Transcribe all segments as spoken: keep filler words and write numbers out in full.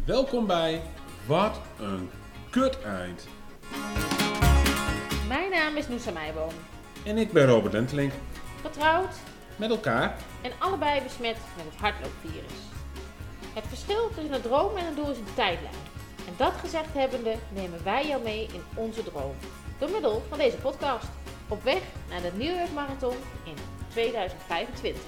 Welkom bij Wat een Kut Eind. Mijn naam is Noosa Meijboom. En ik ben Robert Lentelink. Getrouwd Met elkaar. en allebei besmet met het hardloopvirus. Het verschil tussen een droom en een doel is een tijdlijn. En dat gezegd hebbende nemen wij jou mee in onze droom. Door middel van deze podcast. Op weg naar de New York Marathon in tweeduizend vijfentwintig.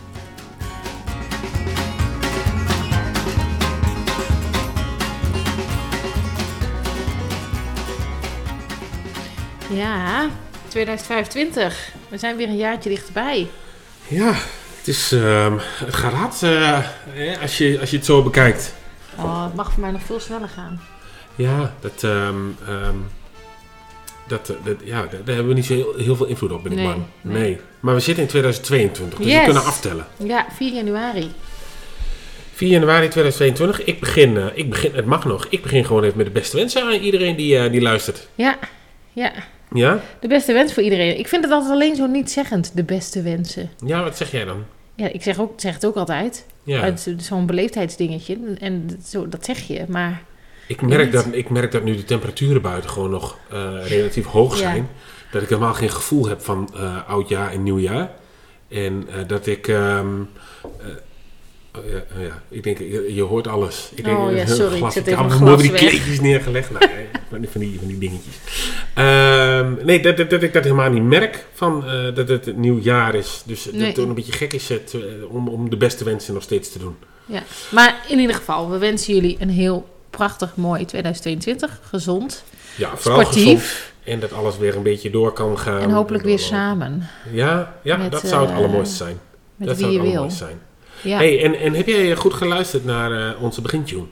Ja, tweeduizend vijfentwintig. We zijn weer een jaartje dichterbij. Ja, het, is, uh, het gaat hard uh, als, je, als je het zo bekijkt. Oh, het mag voor mij nog veel sneller gaan. Ja, dat, um, um, dat, dat, ja, daar hebben we niet zo heel, heel veel invloed op, ben ik Nee, bang. nee. Nee. Maar we zitten in tweeduizend tweeëntwintig, dus Yes. we kunnen aftellen. Ja, vier januari. vier januari tweeduizend tweeëntwintig. Ik begin, uh, ik begin, het mag nog, ik begin gewoon even met de beste wensen aan iedereen die, uh, die luistert. Ja, ja. Ja? De beste wens voor iedereen. Ik vind het altijd alleen zo niet zeggend, de beste wensen. Ja, wat zeg jij dan? Ja, ik zeg, ook, zeg het ook altijd. Ja. Het is zo'n beleefdheidsdingetje. En zo, dat zeg je, maar... Ik merk, Niet. dat, ik merk dat nu de temperaturen buiten gewoon nog uh, relatief hoog zijn. Ja. Dat ik helemaal geen gevoel heb van uh, oud jaar en nieuw jaar. En uh, dat ik... Um, uh, oh ja, oh ja, ik denk, je, je hoort alles. Ik denk, Oh ja, een heel sorry, ik glas, zet ik even heb mijn allemaal glas die weg. kleedjes neergelegd. Nou, nee, van, die, van die dingetjes. Um, nee, dat, dat, dat ik dat helemaal niet merk van uh, dat het een nieuw jaar is. Dus dat Nee. het een beetje gek is het, uh, om, om de beste wensen nog steeds te doen. Ja. Maar in ieder geval, we wensen jullie een heel prachtig, mooi tweeduizend tweeëntwintig. Gezond, Ja, vooral sportief gezond. En dat alles weer een beetje door kan gaan. en hopelijk weer samen. Ja, ja Met, dat zou het uh, allermooiste zijn. Met dat wie zou je het wil. allermooiste zijn. Ja. Hey, en, en heb jij goed geluisterd naar uh, onze begintune?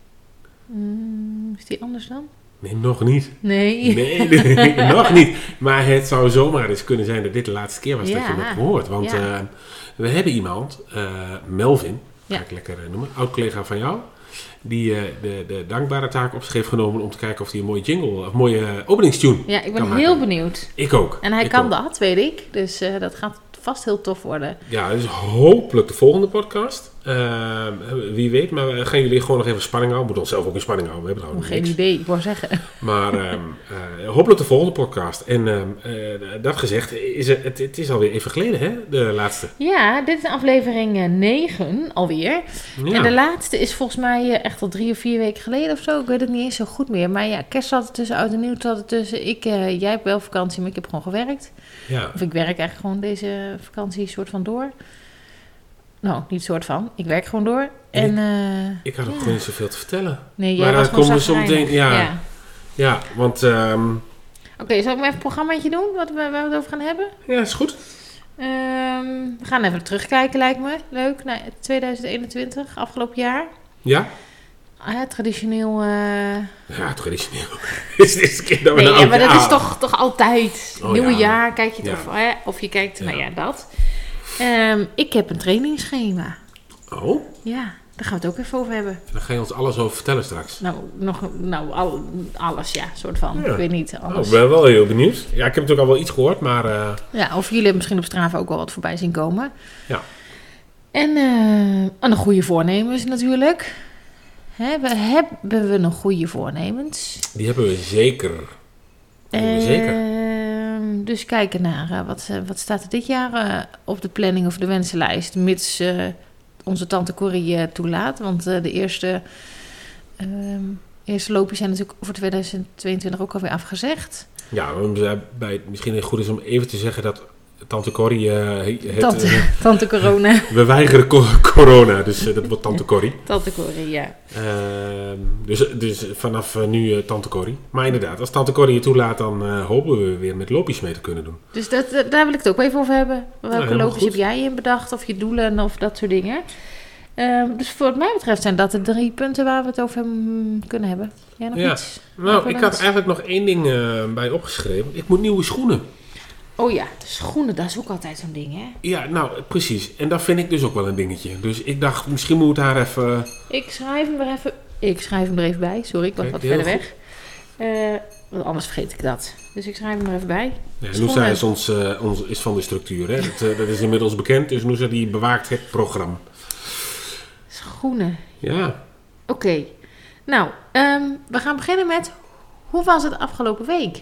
Mm, is die anders dan? Nee, nog niet. Nee. Nee, nee, nog niet. Maar het zou zomaar eens kunnen zijn dat dit de laatste keer was dat Ja. je het hoort. Want Ja. uh, we hebben iemand, uh, Melvin, ga Ja. ik lekker uh, noemen, oud-collega van jou, die uh, de, de dankbare taak op zich heeft genomen om te kijken of hij een mooie jingle, of een mooie uh, openingstune Ja, ik kan ben heel maken. benieuwd. Ik ook. En hij ik kan ook. dat, weet ik. Dus uh, dat gaat vast heel tof worden. Ja, dus hopelijk de volgende podcast. Uh, wie weet, maar we gaan jullie gewoon nog even spanning houden. We moeten onszelf ook in spanning houden. We hebben Oh, trouwens geen niks. idee, ik wou zeggen. Maar um, uh, hopelijk de volgende podcast. En um, uh, dat gezegd, is het, het, het is alweer even geleden, hè? De laatste. Ja, dit is aflevering negen alweer. Ja. En de laatste is volgens mij uh, echt al drie of vier weken geleden of zo. Ik weet het niet eens zo goed meer. Maar ja, kerst zat er tussen, oud en nieuw zat er tussen. Ik, uh, jij hebt wel vakantie, maar ik heb gewoon gewerkt. Ja. Of ik werk eigenlijk gewoon deze vakantie soort van door. Nou, niet soort van. Ik werk gewoon door. En, uh, Ik had ook ja. gewoon niet zoveel te vertellen. Nee, jij Maar was dan gewoon komen we zo zagrijnig. meteen- ja. ja. Ja, want... Um, Oké, okay, zal ik maar even een programmaatje doen wat we, waar we het over gaan hebben? ja, is goed. Um, we gaan even terugkijken, lijkt me. Leuk, naar tweeduizend eenentwintig, afgelopen jaar. Ja? Ah, ja, traditioneel... Uh... Ja, traditioneel. is de eerste keer dat we Nee, een ja, maar oud dat is jaar- toch, toch altijd. Oh, Nieuwe ja. jaar, kijk je het Ja. of, hè, of je kijkt... Nou Ja. ja, dat. Um, ik heb een trainingsschema. Oh, Ja, daar gaan we het ook even over hebben. dan ga je ons alles over vertellen straks. Nou, nog, nou al, alles, ja, soort van. Ja. Ik weet niet, Oh, alles. ik ben wel heel benieuwd. Ja, ik heb natuurlijk al wel iets gehoord, maar... Uh, Ja, of jullie hebben misschien op Strava ook wel wat voorbij zien komen. ja. En, uh, en een goede voornemens natuurlijk. Hebben, hebben we nog goede voornemens? Die hebben we zeker. Die hebben we zeker. Ehm, dus kijken naar uh, wat, uh, wat staat er dit jaar uh, op de planning of de wensenlijst, mits uh, onze tante Corrie uh, toelaat. Want uh, de eerste, um, eerste loopjes zijn natuurlijk voor tweeduizend tweeëntwintig ook alweer afgezegd. Ja, bij, misschien goed is om even te zeggen dat tante Corrie... Uh, het, Tante, uh, tante Corona. we weigeren co- corona, dus uh, dat wordt tante Corrie. Tante Corrie, ja. Uh, dus, dus vanaf uh, nu uh, tante Corrie. Maar inderdaad, als tante Corrie je toelaat, dan uh, hopen we weer met loopjes mee te kunnen doen. Dus dat, dat- daar wil ik het ook even over hebben. Welke helemaal loopjes goed. heb jij in bedacht? Of je doelen of dat soort dingen? Ehm, dus voor wat mij betreft zijn dat de drie punten waar we het over hebben, kunnen hebben. Jij nog Ja. iets? Nou, ik Aanvullend? had eigenlijk nog één ding uh, bij opgeschreven. Ik moet nieuwe schoenen. Oh ja, de schoenen, dat is ook altijd zo'n ding, hè? Ja, nou, precies. En dat vind ik dus ook wel een dingetje. Dus ik dacht, misschien moet daar even... Ik schrijf hem er even... Ik schrijf hem er even bij. Sorry, ik was Kijk, wat heel verder weg. Uh, want anders vergeet ik dat. Dus ik schrijf hem er even bij. Ja, Schoenen. Noosa is, ons, uh, ons, is van de structuur, hè? Dat, uh, dat is inmiddels bekend. Dus Noosa die bewaakt het programma. Schoenen. Ja. Oké. Okay. Nou, um, we gaan beginnen met... Hoe was het afgelopen week?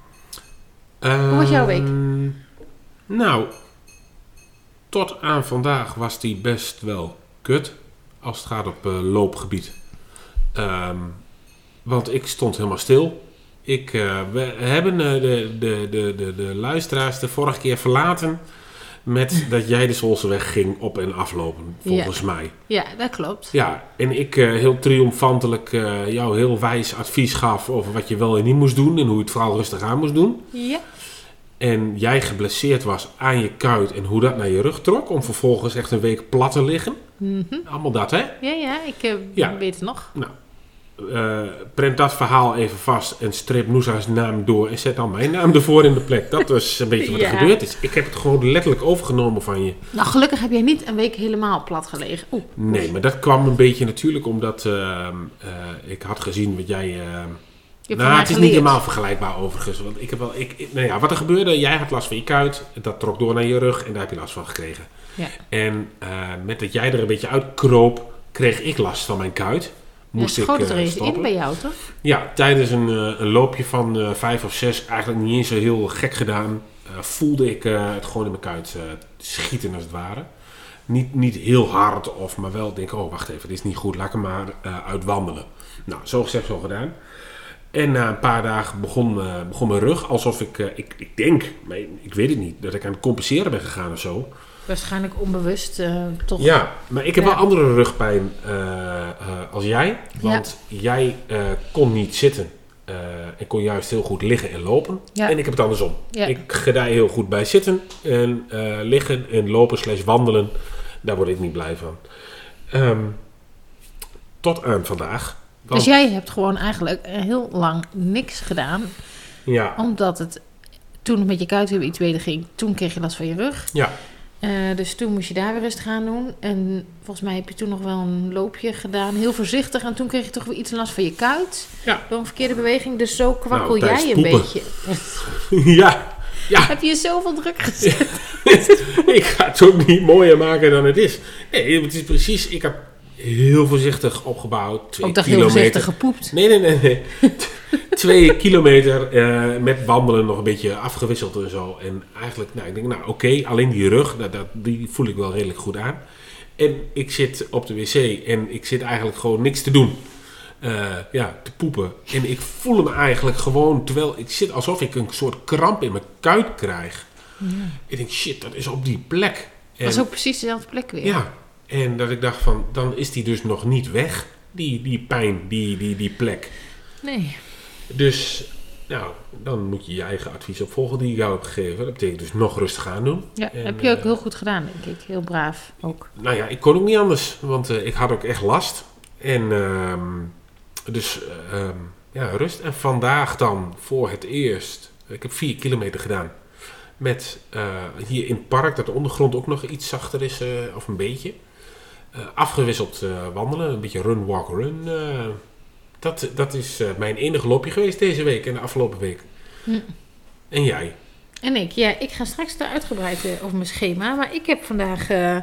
Uh, Hoe was jouw week? Nou, tot aan vandaag was die best wel kut. Als het gaat op uh, loopgebied. Um, want ik stond helemaal stil. Ik, uh, we hebben uh, de, de, de, de, de luisteraars de vorige keer verlaten... met dat jij de Solseweg ging op- en aflopen, volgens ja. mij. Ja, dat klopt. Ja, en ik uh, heel triomfantelijk uh, jou heel wijs advies gaf... over wat je wel en niet moest doen... en hoe je het vooral rustig aan moest doen. Ja. En jij geblesseerd was aan je kuit en hoe dat naar je rug trok... om vervolgens echt een week plat te liggen. Mm-hmm. Allemaal dat, hè? Ja, ja, ik uh, ja. weet het nog. Nou, uh, prent dat verhaal even vast en strip Noosa's naam door... en zet dan mijn naam ervoor in de plek. Dat was een beetje wat ja. er gebeurd is. Ik heb het gewoon letterlijk overgenomen van je. Nou, gelukkig heb jij niet een week helemaal plat gelegen. Oeh. Nee, maar dat kwam een beetje natuurlijk omdat uh, uh, ik had gezien wat jij... Uh, nou, het is geleerd. Niet helemaal vergelijkbaar overigens. Want ik heb wel, ik, ik, nou ja, wat er gebeurde, jij had last van je kuit. Dat trok door naar je rug en daar heb je last van gekregen. Ja. En uh, met dat jij er een beetje uitkroop, kreeg ik last van mijn kuit. Moest ja, schoot ik het uh, er stoppen. in bij jou, toch? Ja, tijdens een, uh, een loopje van uh, vijf of zes, eigenlijk niet eens zo heel gek gedaan, uh, voelde ik uh, het gewoon in mijn kuit uh, schieten als het ware. Niet, niet heel hard, of, maar wel denk oh wacht even, dit is niet goed, laat ik hem maar uh, uitwandelen. Nou, zo gezegd, zo gedaan. En na een paar dagen begon, uh, begon mijn rug alsof ik, uh, ik, ik denk, maar ik weet het niet, dat ik aan het compenseren ben gegaan of zo. Waarschijnlijk onbewust, uh, toch? Ja, maar ik heb ja. wel andere rugpijn uh, uh, als jij. Want ja. jij uh, kon niet zitten. Uh, en kon juist heel goed liggen en lopen. Ja. En ik heb het andersom. Ja. Ik gedij heel goed bij zitten en uh, liggen en lopen slash wandelen. Daar word ik niet blij van. Um, tot aan vandaag. Want... Dus jij hebt gewoon eigenlijk heel lang niks gedaan. Ja. Omdat het toen het met je kuit weer iets beter ging. Toen kreeg je last van je rug. Ja. Uh, dus toen moest je daar weer rustig aan doen. En volgens mij heb je toen nog wel een loopje gedaan. Heel voorzichtig. En toen kreeg je toch weer iets last van je kuit. Ja. Door een verkeerde beweging. Dus zo kwakkel nou, jij een poepen. beetje. ja. ja. Heb je zoveel druk gezet? Ik ga het ook niet mooier maken dan het is. Nee, het is precies... Ik heb heel voorzichtig opgebouwd. Twee ook dacht kilometer. heel voorzichtig gepoept. Nee, nee, nee. nee. Twee kilometer uh, met wandelen nog een beetje afgewisseld en zo. En eigenlijk, nou, ik denk, nou oké, okay, alleen die rug, dat, dat, die voel ik wel redelijk goed aan. En ik zit op de wc en ik zit eigenlijk gewoon niks te doen. Uh, ja, te poepen. En ik voel me eigenlijk gewoon, terwijl ik zit alsof ik een soort kramp in mijn kuit krijg. Ja. Ik denk, shit, dat is op die plek. En, dat is ook precies dezelfde plek weer. Ja, en dat ik dacht van, dan is die dus nog niet weg, die, die pijn, die, die, die plek. Nee. Dus, nou, dan moet je je eigen advies opvolgen die ik jou heb gegeven. Dat betekent dus nog rustig aan doen. Ja, en, heb je ook uh, heel goed gedaan, denk ik. Heel braaf ook. Nou ja, ik kon ook niet anders, want uh, ik had ook echt last. En uh, dus, uh, ja, rust. En vandaag dan voor het eerst, ik heb vier kilometer gedaan. Met uh, hier in het park, dat de ondergrond ook nog iets zachter is, uh, of een beetje. Uh, afgewisseld uh, wandelen, een beetje run, walk, run. Uh, dat, dat is uh, mijn enige loopje geweest deze week en de afgelopen week. Hm. En jij? En ik, ja, ik ga straks daar uitgebreid uh, over mijn schema. Maar ik heb vandaag, uh,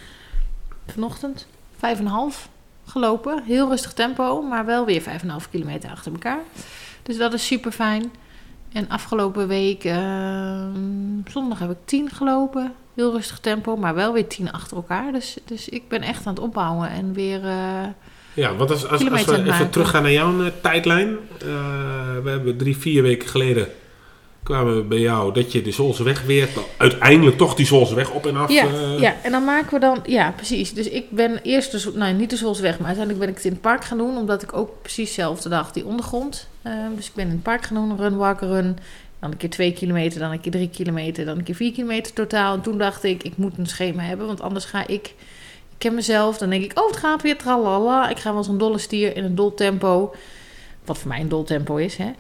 vanochtend, vijf en een half gelopen. Heel rustig tempo, maar wel weer vijf en een half kilometer achter elkaar. Dus dat is super fijn. En afgelopen week, uh, zondag heb ik tien gelopen. Heel rustig tempo, maar wel weer tien achter elkaar. Dus, dus ik ben echt aan het opbouwen en weer uh, ja, want als, als, als we even teruggaan naar jouw uh, tijdlijn. Uh, we hebben drie, vier weken geleden kwamen we bij jou dat je de Solseweg weer, nou, uiteindelijk toch die Solseweg op en af. Ja, uh, ja, en dan maken we dan, ja precies. Dus ik ben eerst, dus, nou niet de Solseweg, maar uiteindelijk ben ik het in het park gaan doen. Omdat ik ook precies dezelfde dag die ondergrond. Uh, dus ik ben in het park gaan doen, run, walk, run. Dan een keer twee kilometer, dan een keer drie kilometer, dan een keer vier kilometer totaal. En toen dacht ik, ik moet een schema hebben, want anders ga ik... Ik ken mezelf, dan denk ik, oh het gaat weer, tralala. Ik ga wel als een dolle stier in een dol tempo. Wat voor mij een dol tempo is, hè.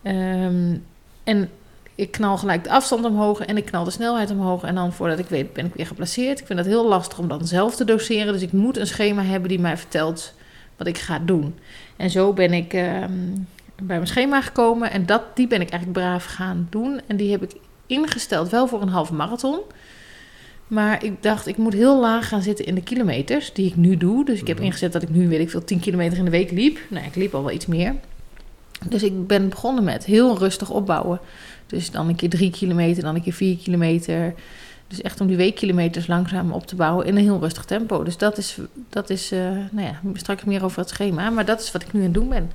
Um, en ik knal gelijk de afstand omhoog en ik knal de snelheid omhoog. En dan voordat ik weet, ben ik weer geplaceerd. Ik vind dat heel lastig om dan zelf te doseren. Dus ik moet een schema hebben die mij vertelt wat ik ga doen. En zo ben ik... Um, bij mijn schema gekomen en dat, die ben ik eigenlijk braaf gaan doen. En die heb ik ingesteld wel voor een halve marathon. Maar ik dacht, ik moet heel laag gaan zitten in de kilometers die ik nu doe. Dus ik heb Mm-hmm. ingezet dat ik nu, weet ik veel, tien kilometer in de week liep. Nou, ik liep al wel iets meer. Dus ik ben begonnen met heel rustig opbouwen. Dus dan een keer drie kilometer, dan een keer vier kilometer. Dus echt om die weekkilometers langzaam op te bouwen in een heel rustig tempo. Dus dat is, dat is uh, nou ja, straks meer over het schema. Maar dat is wat ik nu aan het doen ben.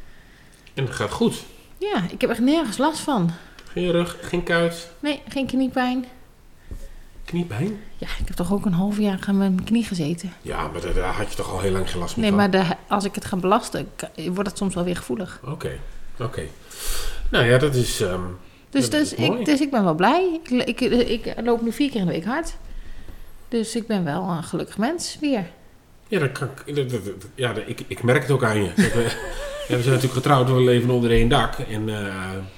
En dat gaat goed. Ja, ik heb echt nergens last van. Geen rug, geen kuit, Nee, geen kniepijn. kniepijn? Ja, ik heb toch ook een half jaar aan mijn knie gezeten. Ja, maar daar, daar had je toch al heel lang geen last meer Nee, van? maar de, als ik het ga belasten, wordt het soms wel weer gevoelig. Oké, okay. oké. Okay. Nou ja, dat is... Um, dus, dat dus, is ik, dus ik ben wel blij. Ik, ik, ik loop nu vier keer in de week hard. Dus ik ben wel een gelukkig mens weer. Ja, dat kan, dat, dat, dat, ja dat, ik, ik merk het ook aan je. Kijk, we, ja, we zijn natuurlijk getrouwd, we leven onder één dak. En uh,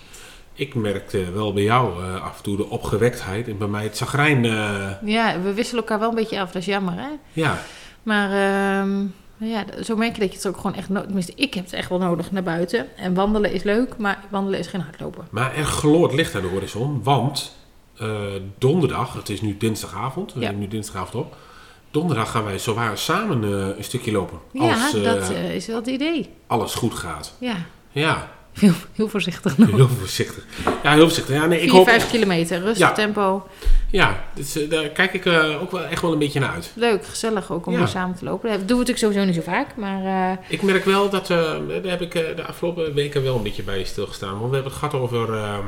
ik merkte wel bij jou uh, af en toe de opgewektheid. En bij mij het zagrijn. Uh, ja, we wisselen elkaar wel een beetje af. Dat is jammer, hè? Ja. Maar uh, ja, zo merk je dat je het ook gewoon echt... No- Tenminste, ik heb het echt wel nodig naar buiten. En wandelen is leuk, maar wandelen is geen hardlopen. Maar er gloort licht aan de horizon. Want uh, donderdag, het is nu dinsdagavond. We ja. nemen nu dinsdagavond op. Donderdag gaan wij zowaar samen uh, een stukje lopen. Ja, als, uh, dat uh, is wel het idee. Alles goed gaat. Ja. Ja. Heel, heel voorzichtig nog. Heel voorzichtig. Ja, heel voorzichtig. Ja, nee, ik Vier, hoop... vijf kilometer, rustig ja. tempo. Ja, dus, uh, daar kijk ik uh, ook wel echt wel een beetje naar uit. Leuk, gezellig ook om ja. weer samen te lopen. Dat doen we natuurlijk sowieso niet zo vaak, maar... Uh... Ik merk wel dat... Uh, daar heb ik uh, de afgelopen weken wel een beetje bij stilgestaan. Want we hebben het gehad over uh,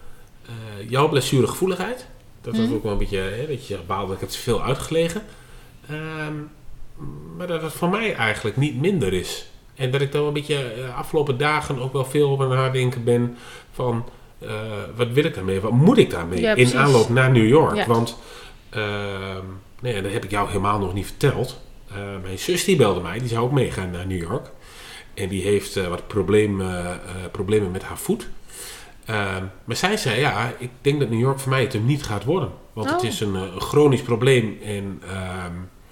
uh, jouw blessuregevoeligheid. Dat was hmm. ook wel een beetje... Hè, dat je zegt, baal dat ik het te veel uitgelegen. Um, maar dat het voor mij eigenlijk niet minder is. En dat ik dan een beetje de afgelopen dagen ook wel veel op aan het nadenken ben van uh, wat wil ik daarmee? Wat moet ik daarmee ja, in aanloop naar New York? Ja. Want uh, nee, dat heb ik jou helemaal nog niet verteld. Uh, mijn zus die belde mij, die zou ook meegaan naar New York. En die heeft uh, wat probleem, uh, uh, problemen met haar voet. Uh, maar zij zei, ja, ik denk dat New York voor mij het hem niet gaat worden. Want oh. het is een, een chronisch probleem en... Uh,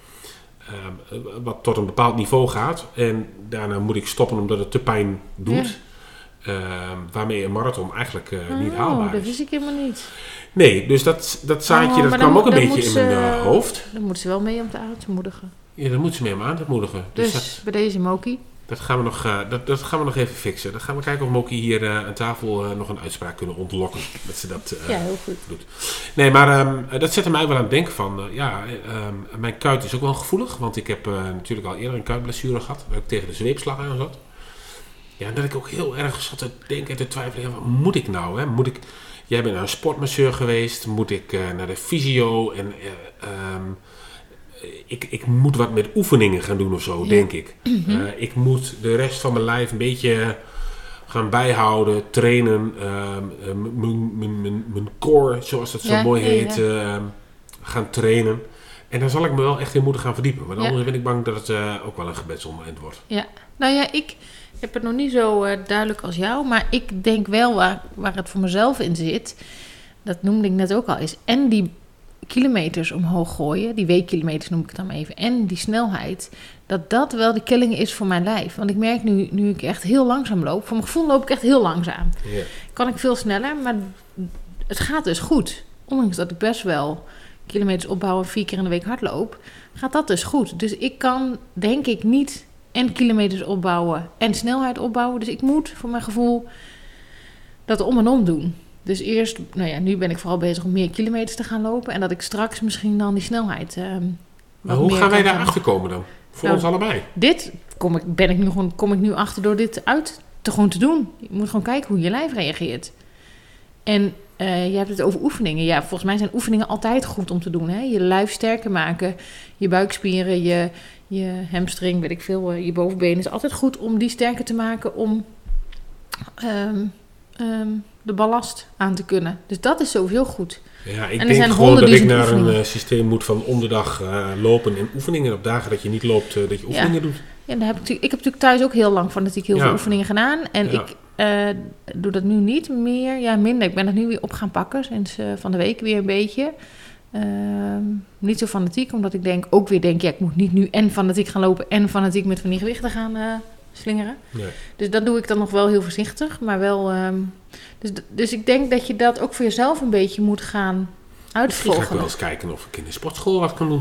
Uh, wat tot een bepaald niveau gaat. En daarna moet ik stoppen omdat het te pijn doet. Ja. Uh, waarmee een marathon eigenlijk uh, oh, niet haalbaar is. Dat wist ik helemaal niet. Nee, dus dat, dat zaadje oh, dat kwam dan, ook een beetje in ze, mijn uh, hoofd. Dan moet ze wel mee om te aan te moedigen. Ja, dan moet ze mee om aan te moedigen. Dus, dus dat, bij deze Moki. Dat gaan, we nog, uh, dat, dat gaan we nog even fixen. Dan gaan we kijken of Moki hier uh, aan tafel uh, nog een uitspraak kunnen ontlokken. Dat ze dat uh, ja, heel goed. doet. Nee, maar um, dat zette mij wel aan het denken van... Uh, ja, um, mijn kuit is ook wel gevoelig. Want ik heb uh, natuurlijk al eerder een kuitblessure gehad. Dat ik tegen de zweepslag aan zat. Ja, en dat ik ook heel erg zat te denken en te twijfelen. Ja, wat moet ik nou? Hè? Moet ik, jij bent naar een sportmasseur geweest. Moet ik uh, naar de fysio? En... Uh, um, Ik, ik moet wat met oefeningen gaan doen of zo, ja. denk ik. Mm-hmm. Uh, ik moet de rest van mijn lijf een beetje gaan bijhouden, trainen. Uh, mijn core, zoals dat zo ja, mooi heet, ja, ja. Uh, gaan trainen. En daar zal ik me wel echt in moeten gaan verdiepen. Want anders ja. ben ik bang dat het uh, ook wel een gebedsmoment wordt. Ja, nou ja, ik heb het nog niet zo uh, duidelijk als jou. Maar ik denk wel waar, waar het voor mezelf in zit. Dat noemde ik net ook al. Is en die... kilometers omhoog gooien, die weekkilometers noem ik het dan even, en die snelheid, dat dat wel de killing is voor mijn lijf. Want ik merk nu, nu ik echt heel langzaam loop, voor mijn gevoel loop ik echt heel langzaam. Yeah. Kan ik veel sneller, maar het gaat dus goed. Ondanks dat ik best wel kilometers opbouwen, vier keer in de week hardloop, gaat dat dus goed. Dus ik kan, denk ik, niet en kilometers opbouwen en snelheid opbouwen. Dus ik moet, voor mijn gevoel, dat om en om doen. Dus eerst, nou ja, nu ben ik vooral bezig om meer kilometers te gaan lopen. En dat ik straks misschien dan die snelheid... Uh, maar hoe gaan wij daar achter komen dan? Voor nou, ons allebei? Dit kom ik, ben ik nu gewoon, kom ik nu achter door dit uit te, gewoon te doen. Je moet gewoon kijken hoe je lijf reageert. En uh, je hebt het over oefeningen. Ja, volgens mij zijn oefeningen altijd goed om te doen. Hè? Je lijf sterker maken, je buikspieren, je, je hamstring, weet ik veel, uh, je bovenbenen. is altijd goed om die sterker te maken om... Um, um, de ballast aan te kunnen. Dus dat is sowieso goed. Ja, ik denk gewoon dat ik naar oefeningen. een uh, systeem moet van om de dag uh, lopen en oefeningen. Op dagen dat je niet loopt, uh, dat je oefeningen ja. doet. Ja, daar heb ik, ik heb natuurlijk thuis ook heel lang fanatiek heel ja. veel oefeningen gedaan. En ja. ik uh, doe dat nu niet meer. Ja, minder. Ik ben het nu weer op gaan pakken. Sinds uh, van de week weer een beetje. Uh, niet zo fanatiek, omdat ik denk, ook weer denk, ja, ik moet niet nu en fanatiek gaan lopen en fanatiek met van die gewichten gaan uh, slingeren. Nee. Dus dat doe ik dan nog wel heel voorzichtig, maar wel... Um, dus, dus ik denk dat je dat ook voor jezelf een beetje moet gaan Misschien ga ik wel uitvolgende. eens kijken of ik in de sportschool wat kan doen.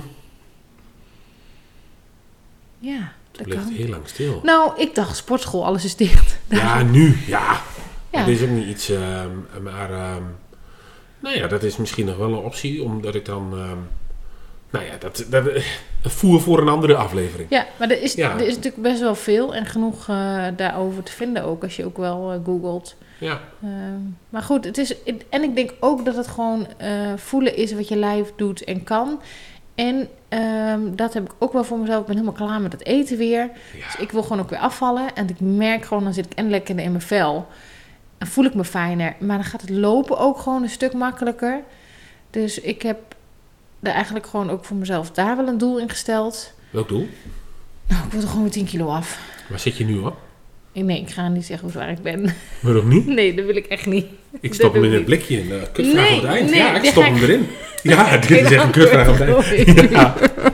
Ja, dat Het ligt kan. heel lang stil. Nou, ik dacht sportschool, alles is dicht. Ja, nu. Ja. Ja. Dat is ook niet iets... ehm, maar... ehm, nou ja, dat is misschien nog wel een optie. Omdat ik dan... ehm, nou ja, dat... dat een voer voor een andere aflevering. Ja, maar er is, Ja. er is natuurlijk best wel veel en genoeg uh, daarover te vinden ook, als je ook wel uh, googelt. Ja. Uh, maar goed, het is... En ik denk ook dat het gewoon uh, voelen is wat je lijf doet en kan. En um, dat heb ik ook wel voor mezelf. Ik ben helemaal klaar met het eten weer. Ja. Dus ik wil gewoon ook weer afvallen. En ik merk gewoon, dan zit ik en lekker in mijn vel. En voel ik me fijner. Maar dan gaat het lopen ook gewoon een stuk makkelijker. Dus ik heb er eigenlijk gewoon ook voor mezelf daar wel een doel in gesteld. Welk doel? Nou, ik wil er gewoon weer tien kilo af. Waar zit je nu op? Nee, ik ga niet zeggen hoe zwaar ik ben. Waarom niet? Nee, dat wil ik echt niet. Ik stop Dat hem in doe het ik blikje. Een uh, kutvraag Nee, op het eind. nee, ja, ik die stop ga hem ik- erin. Ja, dit is echt een kutvraag op het eind. Ja.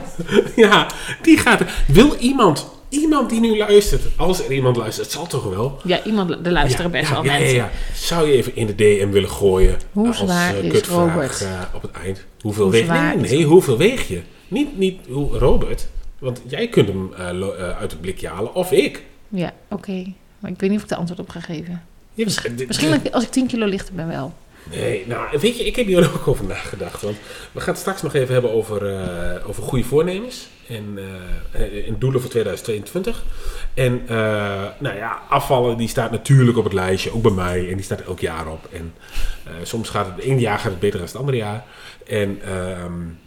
Ja, die gaat... Wil iemand, iemand die nu luistert, als er iemand luistert, het zal toch wel... Ja, iemand, er luisteren ja, best ja, wel ja, ja, mensen. ja. Zou je even in de D M willen gooien Hoe als zwaar uh, is kutvraag Robert? uh, op het eind? Hoeveel Hoe weeg zwaar Nee, is nee hoeveel weeg je? Niet, niet hoe, Robert, want jij kunt hem uh, lo- uh, uit het blikje halen, of ik. Ja, oké. Okay. Maar ik weet niet of ik er antwoord op ga geven. Ja, Misschien als ik tien kilo lichter ben wel. Nee, nou, weet je, ik heb hier ook over nagedacht. Want we gaan het straks nog even hebben over, uh, over goede voornemens. En, uh, en doelen voor tweeduizend tweeëntwintig. En uh, nou ja, afvallen die staat natuurlijk op het lijstje, ook bij mij. En die staat elk jaar op. En uh, soms gaat het, het ene jaar gaat het beter dan het andere jaar. En uh,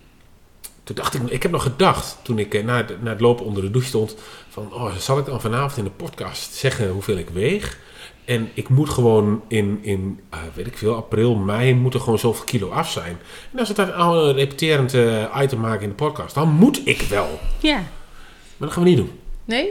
toen dacht ik, ik heb nog gedacht, toen ik uh, na, het, na het lopen onder de douche stond, van, oh, zal ik dan vanavond in de podcast zeggen hoeveel ik weeg? En ik moet gewoon in, in uh, weet ik veel, april, mei, moet er gewoon zoveel kilo af zijn. En als we dat al een repeterend uh, item maken in de podcast, dan moet ik wel. Ja. Maar dat gaan we niet doen. Nee?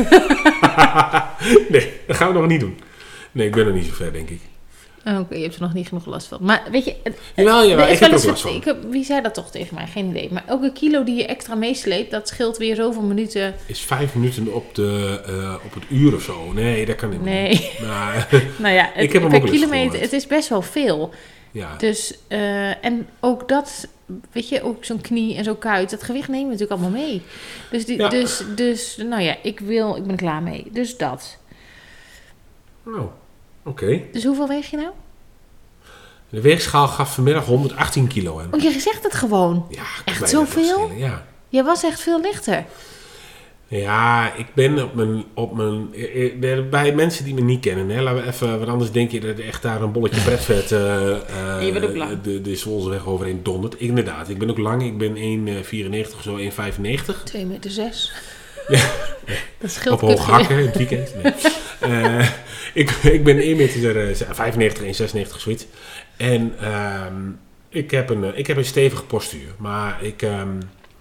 Nee, dat gaan we nog niet doen. Nee, ik ben er niet zo ver, denk ik. Oh, Oké, okay, je hebt er nog niet genoeg last van. Maar weet je... Het, jawel, jawel, ik ik heb er ook eens, last van. Ik heb, wie zei dat toch tegen mij? Geen idee. Maar elke kilo die je extra meesleept, dat scheelt weer zoveel minuten. Is vijf minuten op, de, uh, op het uur of zo? Nee, dat kan ik nee. niet. Maar, nou ja, het, ik heb hem per ook wel eens kilometer, gehoord. het is best wel veel. Ja. Dus, uh, en ook dat, weet je, ook zo'n knie en zo'n kuit, dat gewicht nemen we natuurlijk allemaal mee. Dus, die, Ja. dus, dus nou ja, ik wil, ik ben er klaar mee. Dus dat. Oh, oké. Okay. Dus hoeveel weeg je nou? De weegschaal gaf vanmiddag honderdachttien kilo. Hè? Oh, je zegt het gewoon. Ja, Echt mij zoveel? dat schelen, ja. Je was echt veel lichter. Ja, ik ben op mijn, op mijn... Bij mensen die me niet kennen, hè, laten we even... Want anders denk je dat echt daar een bolletje pretvet... Uh, uh, je bent ook lang. De, de Zwolseweg overheen dondert. Inderdaad, ik ben ook lang. Ik ben één vierennegentig of zo, één vijfennegentig. twee meter zes. Ja. Dat scheelt op hoog hakken in het weekend. Nee. uh, ik, ik ben één meter vijfennegentig, één zesennegentig, zoiets. En um, ik, heb een, ik heb een stevige postuur. Maar ik... Um,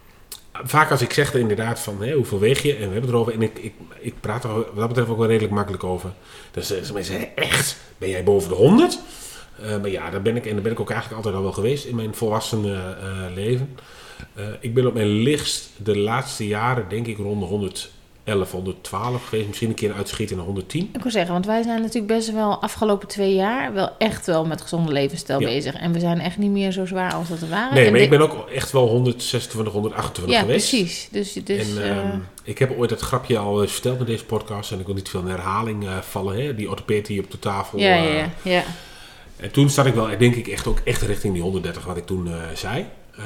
vaak als ik zeg er inderdaad van, hé, hoeveel weeg je? En we hebben het erover. En ik, ik, ik praat er wat dat betreft ook wel redelijk makkelijk over. Dan zeggen mensen, echt? Ben jij boven de honderd? Uh, maar ja, daar ben ik. En daar ben ik ook eigenlijk altijd al wel geweest in mijn volwassen uh, leven. Uh, ik ben op mijn lichtst de laatste jaren, denk ik, rond de honderdelf, honderdtwaalf geweest. Misschien een keer een uitschieten naar honderdtien. Ik wil zeggen, want wij zijn natuurlijk best wel afgelopen twee jaar wel echt wel met gezonde levensstijl ja. bezig. En we zijn echt niet meer zo zwaar als dat we waren. Nee, en maar de... ik ben ook echt wel honderdzesentwintig, honderdachtentwintig ja, geweest. Precies. Dus, dus, en, uh... uh, ik heb ooit het grapje al uh, verteld met deze podcast. En ik wil niet veel in herhaling uh, vallen. Hè? Die orthopeet hier op de tafel. Ja, uh, ja, ja. En toen zat ik wel, denk ik, echt ook echt richting die honderddertig wat ik toen uh, zei.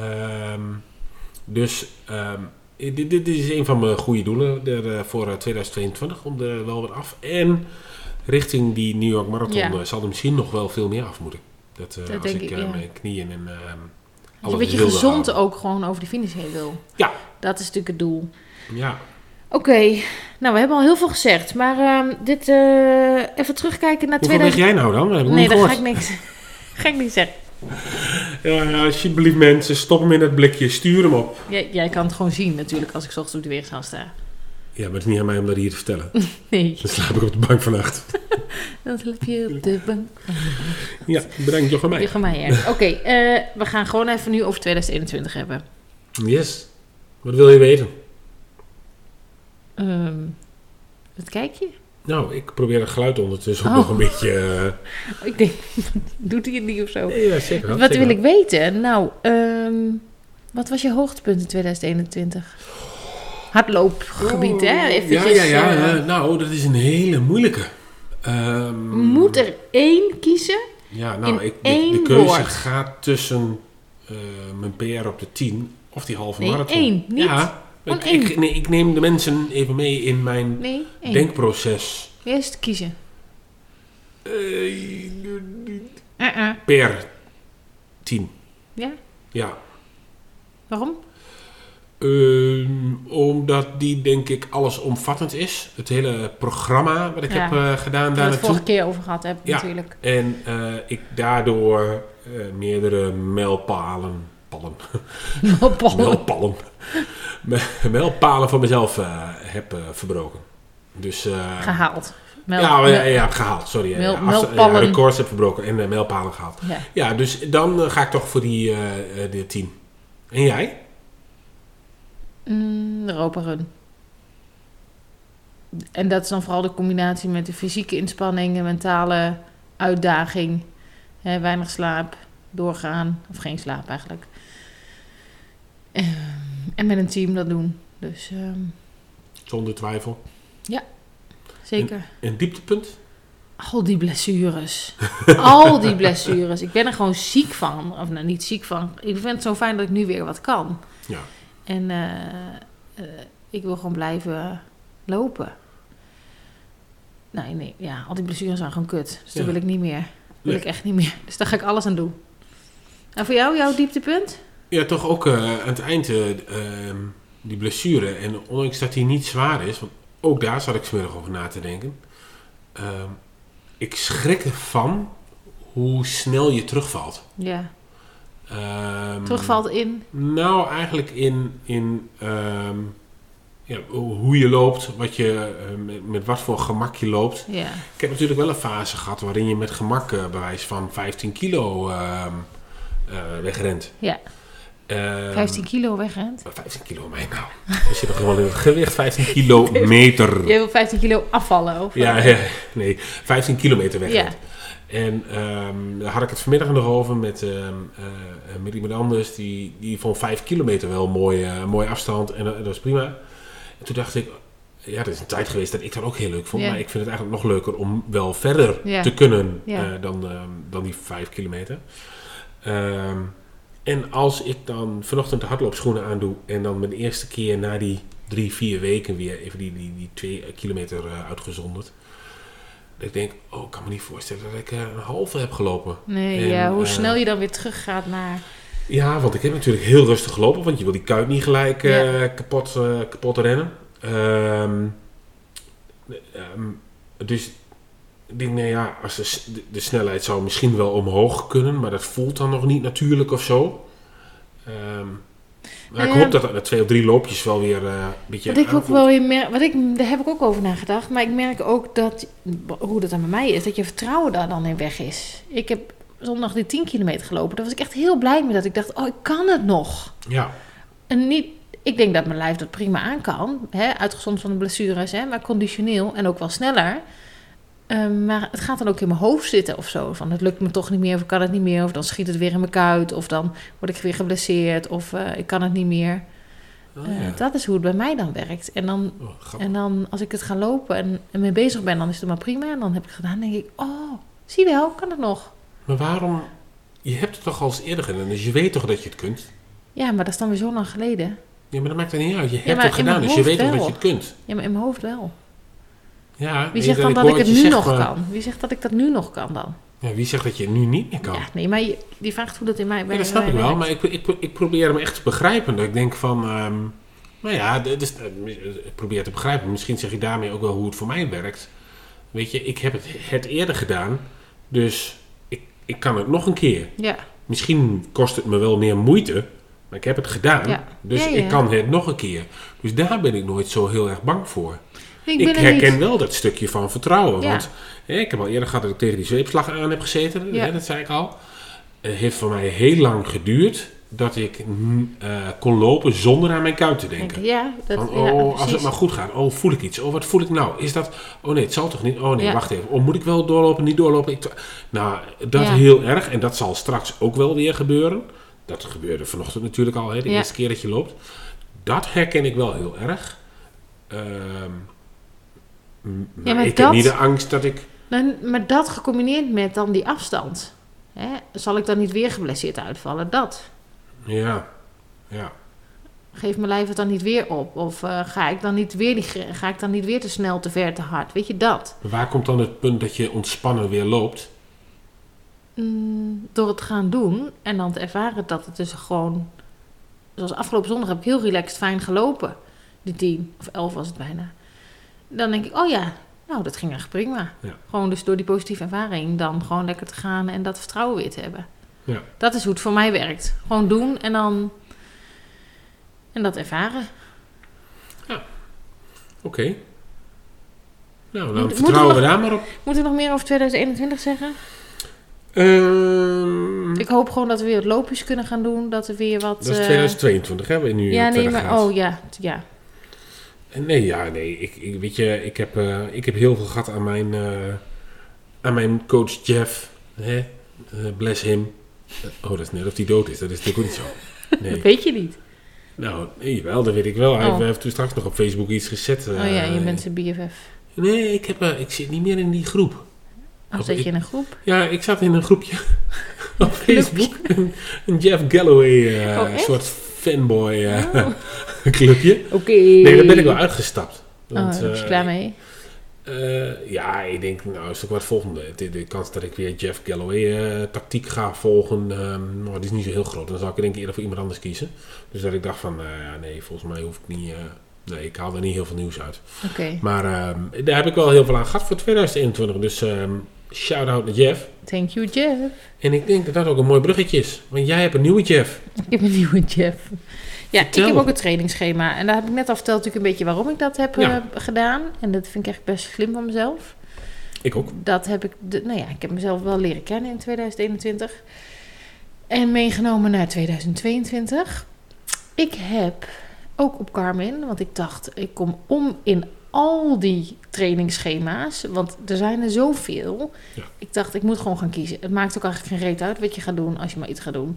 Um, dus um, dit, dit is een van mijn goede doelen er, uh, voor uh, tweeduizend tweeëntwintig. Om er wel wat af. En richting die New York Marathon ja. uh, zal er misschien nog wel veel meer af moeten. Dat, uh, dat als denk ik uh, ik, ja. mijn knieën en... Uh, Als je een beetje gezond houden. Ook gewoon over de finish heen wil. Ja. Dat is natuurlijk het doel. Ja. Oké, okay. Nou we hebben al heel veel gezegd, maar uh, dit uh, even terugkijken naar Hoeveel tweeduizend... weeg jij nou dan? Heb ik nee, dat ga ik niks. ga ik niet zeggen. Ja, alsjeblieft mensen, stop hem in het blikje, stuur hem op. Jij, jij kan het gewoon zien natuurlijk als ik 's ochtends op de weegschaal sta. Ja, maar het is niet aan mij om dat hier te vertellen. Nee. Dan slaap ik op de bank vannacht. Dan slaap je op de bank. Ja, bedankt Jochem Meijer. Jochem Meijer. Oké, okay, uh, we gaan gewoon even nu over tweeduizend eenentwintig hebben. Yes. Wat wil je weten? Um, wat kijk je? Nou, ik probeer het geluid ondertussen ook Oh. nog een beetje... Uh... Ik denk, doet hij het niet of zo? Nee, ja, zeker wel. Wat zeker wil wel. ik weten? Nou, um, wat was je hoogtepunt in tweeduizend eenentwintig? Hardloopgebied, Oh, hè? ja, Eventjes, ja, ja. uh, uh, nou, dat is een hele moeilijke. Um, moet er één kiezen? Ja, nou, in ik, de, één de keuze woord. gaat tussen uh, mijn P R op de tien of die halve nee, marathon. één, niet? Ja, Gewoon ik, één. ik, nee, ik neem de mensen even mee in mijn Nee, één. denkproces. Eerst kiezen. Uh, Uh-uh. per tien. Ja? Ja. Waarom? Uh, omdat die denk ik allesomvattend is. Het hele programma wat ik Ja. heb uh, gedaan Waar we daar het naartoe. vorige keer over gehad hebben, Ja. natuurlijk. En uh, ik daardoor uh, meerdere mijlpalen, pallen, mijlpalen, mijlpalen voor mezelf uh, heb uh, verbroken. Dus, uh, Gehaald. Mel, ja, mel- ja, ja, gehaald, sorry. Mel- ja, afsta- mijlpalen. ja, records heb verbroken en uh, mijlpalen gehaald. Ja. Ja, dus dan uh, ga ik toch voor die uh, uh, de tien. En jij? Mm, Europa Run. En dat is dan vooral de combinatie met de fysieke inspanning, de mentale uitdaging, hè, weinig slaap, doorgaan, of geen slaap eigenlijk. Ehm, en met een team dat doen. Dus ehm, Zonder twijfel. zeker. Een dieptepunt? Al die blessures. Al die blessures. Ik ben er gewoon ziek van. Of nou, niet ziek van. Ik vind het zo fijn dat ik nu weer wat kan. Ja. En uh, uh, ik wil gewoon blijven lopen. Nee, nee. Ja, al die blessures zijn gewoon kut. Dus dat Ja. wil ik niet meer. Wil Nee. ik echt niet meer. Dus daar ga ik alles aan doen. En voor jou, jouw dieptepunt? Ja, toch ook uh, aan het eind uh, uh, die blessure. En ondanks dat die niet zwaar is, want ook daar zat ik vanmiddag over na te denken. Uh, ik schrik ervan hoe snel je terugvalt. Ja. Um, Terugvalt in? Nou, eigenlijk in, in um, ja, hoe je loopt, wat je, uh, met, met wat voor gemak je loopt. Ja. Ik heb natuurlijk wel een fase gehad waarin je met gemak uh, bewijs van vijftien kilo uh, uh, wegrent. Ja. Um, vijftien kilo wegrent? vijftien kilo, mij nou. Je zit nog gewoon in het gewicht, vijftien kilometer. Je wil vijftien kilo afvallen? Of Ja, ja, nee, vijftien kilometer wegrent. Ja. En um, daar had ik het vanmiddag nog over met, um, uh, met iemand anders. Die, die vond vijf kilometer wel een mooie, uh, mooie afstand. En uh, dat was prima. En toen dacht ik, ja, dat is een tijd geweest dat ik dat ook heel leuk vond. Ja. Maar ik vind het eigenlijk nog leuker om wel verder Ja. te kunnen Ja. uh, dan, um, dan die vijf kilometer. Um, en als ik dan vanochtend de hardloopschoenen aandoe en dan mijn eerste keer na die drie, vier weken weer even die, die, die twee kilometer uh, uitgezonderd. Dat ik denk, oh, ik kan me niet voorstellen dat ik uh, een halve heb gelopen. Nee, En, ja, hoe uh, snel je dan weer terug gaat naar... Ja, want ik heb natuurlijk heel rustig gelopen, want je wil die kuit niet gelijk uh, Ja. kapot, uh, kapot rennen. Um, um, dus ik denk, nou ja, als de, de, de snelheid zou misschien wel omhoog kunnen, maar dat voelt dan nog niet natuurlijk of zo. Um, maar ik Ja. hoop dat er twee of drie loopjes wel weer uh, een beetje Wat ik ook aanvoelt. wel weer merk, wat ik, daar heb ik ook over nagedacht. Maar ik merk ook dat, hoe dat dan bij mij is, dat je vertrouwen daar dan in weg is. Ik heb zondag die tien kilometer gelopen. Daar was ik echt heel blij mee dat ik dacht, oh, ik kan het nog. Ja, En niet, ik denk dat mijn lijf dat prima aan kan. Hè, uitgezonderd van de blessures, hè, maar conditioneel en ook wel sneller. Um, maar het gaat dan ook in mijn hoofd zitten of zo. Van het lukt me toch niet meer of ik kan het niet meer. Of dan schiet het weer in mijn kuit. Of dan word ik weer geblesseerd. Of uh, ik kan het niet meer. oh, Uh, ja. dat is hoe het bij mij dan werkt. En dan, Oh, grappig. en dan als ik het ga lopen en, en mee bezig ben, dan is het maar prima. En dan heb ik het gedaan, denk ik, oh, zie wel, kan het nog. Maar waarom? Je hebt het toch al eens eerder gedaan, dus je weet toch dat je het kunt? Ja, maar dat is dan weer zo lang geleden. Ja, maar dat maakt er niet uit. Je hebt maar het in gedaan, mijn dus je hoofd weet toch wel. dat je het kunt? Ja, maar in mijn hoofd wel. Ja, Wie nee, zegt dan ik dat hoor ik het wat nu je zegt, nog maar- kan? Wie zegt dat ik dat nu nog kan dan? Ja, wie zegt dat je het nu niet meer kan? Ja, nee, maar je, die vraagt hoe dat in mij Ja, bij dat snap bij ik wel, werkt. maar ik, ik, ik probeer hem echt te begrijpen. Dat ik denk van, um, nou ja, dus, uh, ik probeer te begrijpen. Misschien zeg ik daarmee ook wel hoe het voor mij werkt. Weet je, ik heb het, het eerder gedaan, dus ik, ik kan het nog een keer. Ja, Misschien kost het me wel meer moeite, maar ik heb het gedaan, Ja. dus Ja, ja. ik kan het nog een keer. Dus daar ben ik nooit zo heel erg bang voor. ik, Ik, ben er herken niet. wel dat stukje van vertrouwen. Ja. Want hè, ik heb al eerder gehad dat ik tegen die zweepslag aan heb gezeten. Ja. Hè, dat zei ik al. Het heeft voor mij heel lang geduurd dat ik uh, kon lopen zonder aan mijn kuit te denken. Ja, dat, Van, ja, oh, als het maar goed gaat. Oh, voel ik iets? Oh, wat voel ik nou? Is dat... Oh nee, het zal toch niet? Oh nee, ja. wacht even. Oh, moet ik wel doorlopen, niet doorlopen? Ik... Nou, dat ja. heel erg. En dat zal straks ook wel weer gebeuren. Dat gebeurde vanochtend natuurlijk al, hè, de ja. eerste keer dat je loopt. Dat herken ik wel heel erg. Um, maar, ja, maar ik dat, heb niet de angst dat ik... Nou, maar dat gecombineerd met dan die afstand. Hè, zal ik dan niet weer geblesseerd uitvallen? Dat. Ja, ja. Geef mijn lijf het dan niet weer op? Of uh, ga, ik dan niet weer die, ga ik dan niet weer te snel, te ver, te hard? Weet je dat? Waar komt dan het punt dat je ontspannen weer loopt? Mm, door het gaan doen en dan te ervaren dat het dus gewoon... Zoals afgelopen zondag heb ik heel relaxed fijn gelopen. Die tien of elf was het bijna. Dan denk ik, oh ja, nou dat ging echt prima. Ja. Gewoon dus door die positieve ervaring dan gewoon lekker te gaan en dat vertrouwen weer te hebben. Ja. Dat is hoe het voor mij werkt. Gewoon doen en dan... En dat ervaren. Ja. Oké. Okay. Nou, dan Moet, vertrouwen we nog, daar maar op. Moeten we nog meer over twintig eenentwintig zeggen? Um, ik hoop gewoon dat we weer wat loopjes kunnen gaan doen. Dat er weer wat... Dat is twintig tweeëntwintig, hè? We nu ja, nee, maar... gaat. Oh, ja. Ja. Nee, ja, nee. Ik, ik, weet je, ik heb, uh, ik heb heel veel gehad aan mijn, uh, aan mijn coach Jeff. Hè? Uh, bless him. Uh, oh, dat is net of hij dood is. Dat is natuurlijk ook niet zo. Nee. Dat weet je niet. Nou, nee, wel, dat weet ik wel. Hij oh. heeft toen straks nog op Facebook iets gezet. Uh, oh ja, je bent zijn B F F. Nee, ik, heb, uh, ik zit niet meer in die groep. Oh, zat je ik, in een groep? Ja, ik zat in een groepje op Facebook. Een, een Jeff Galloway uh, oh, soort fanboy uh, oh. clubje. Oké. Okay. Nee, daar ben ik wel uitgestapt. Want, oh, daar ben je uh, klaar mee? Uh, ja, ik denk, nou is ook wat volgende. De, de kans dat ik weer Jeff Galloway uh, tactiek ga volgen, um, nou, die is niet zo heel groot. Dan zou ik denk ik eerder voor iemand anders kiezen. Dus dat ik dacht van, uh, ja, nee, volgens mij hoef ik niet... Uh, nee, ik haal er niet heel veel nieuws uit. Okay. Maar um, daar heb ik wel heel veel aan gehad voor twintig eenentwintig. Dus um, shout-out naar Jeff. Thank you, Jeff. En ik denk dat dat ook een mooi bruggetje is. Want jij hebt een nieuwe Jeff. Ik heb een nieuwe Jeff. Ja, Vertel. Ik heb ook een trainingsschema. En daar heb ik net al verteld natuurlijk een beetje waarom ik dat heb ja. uh, gedaan. En dat vind ik echt best slim van mezelf. Ik ook. Dat heb ik, de, nou ja, ik heb mezelf wel leren kennen in twintig eenentwintig. En meegenomen naar twintig tweeëntwintig. Ik heb ook op Garmin, want ik dacht, ik kom om in al die trainingsschema's. Want er zijn er zoveel. Ja. Ik dacht, ik moet gewoon gaan kiezen. Het maakt ook eigenlijk geen reet uit wat je gaat doen als je maar iets gaat doen.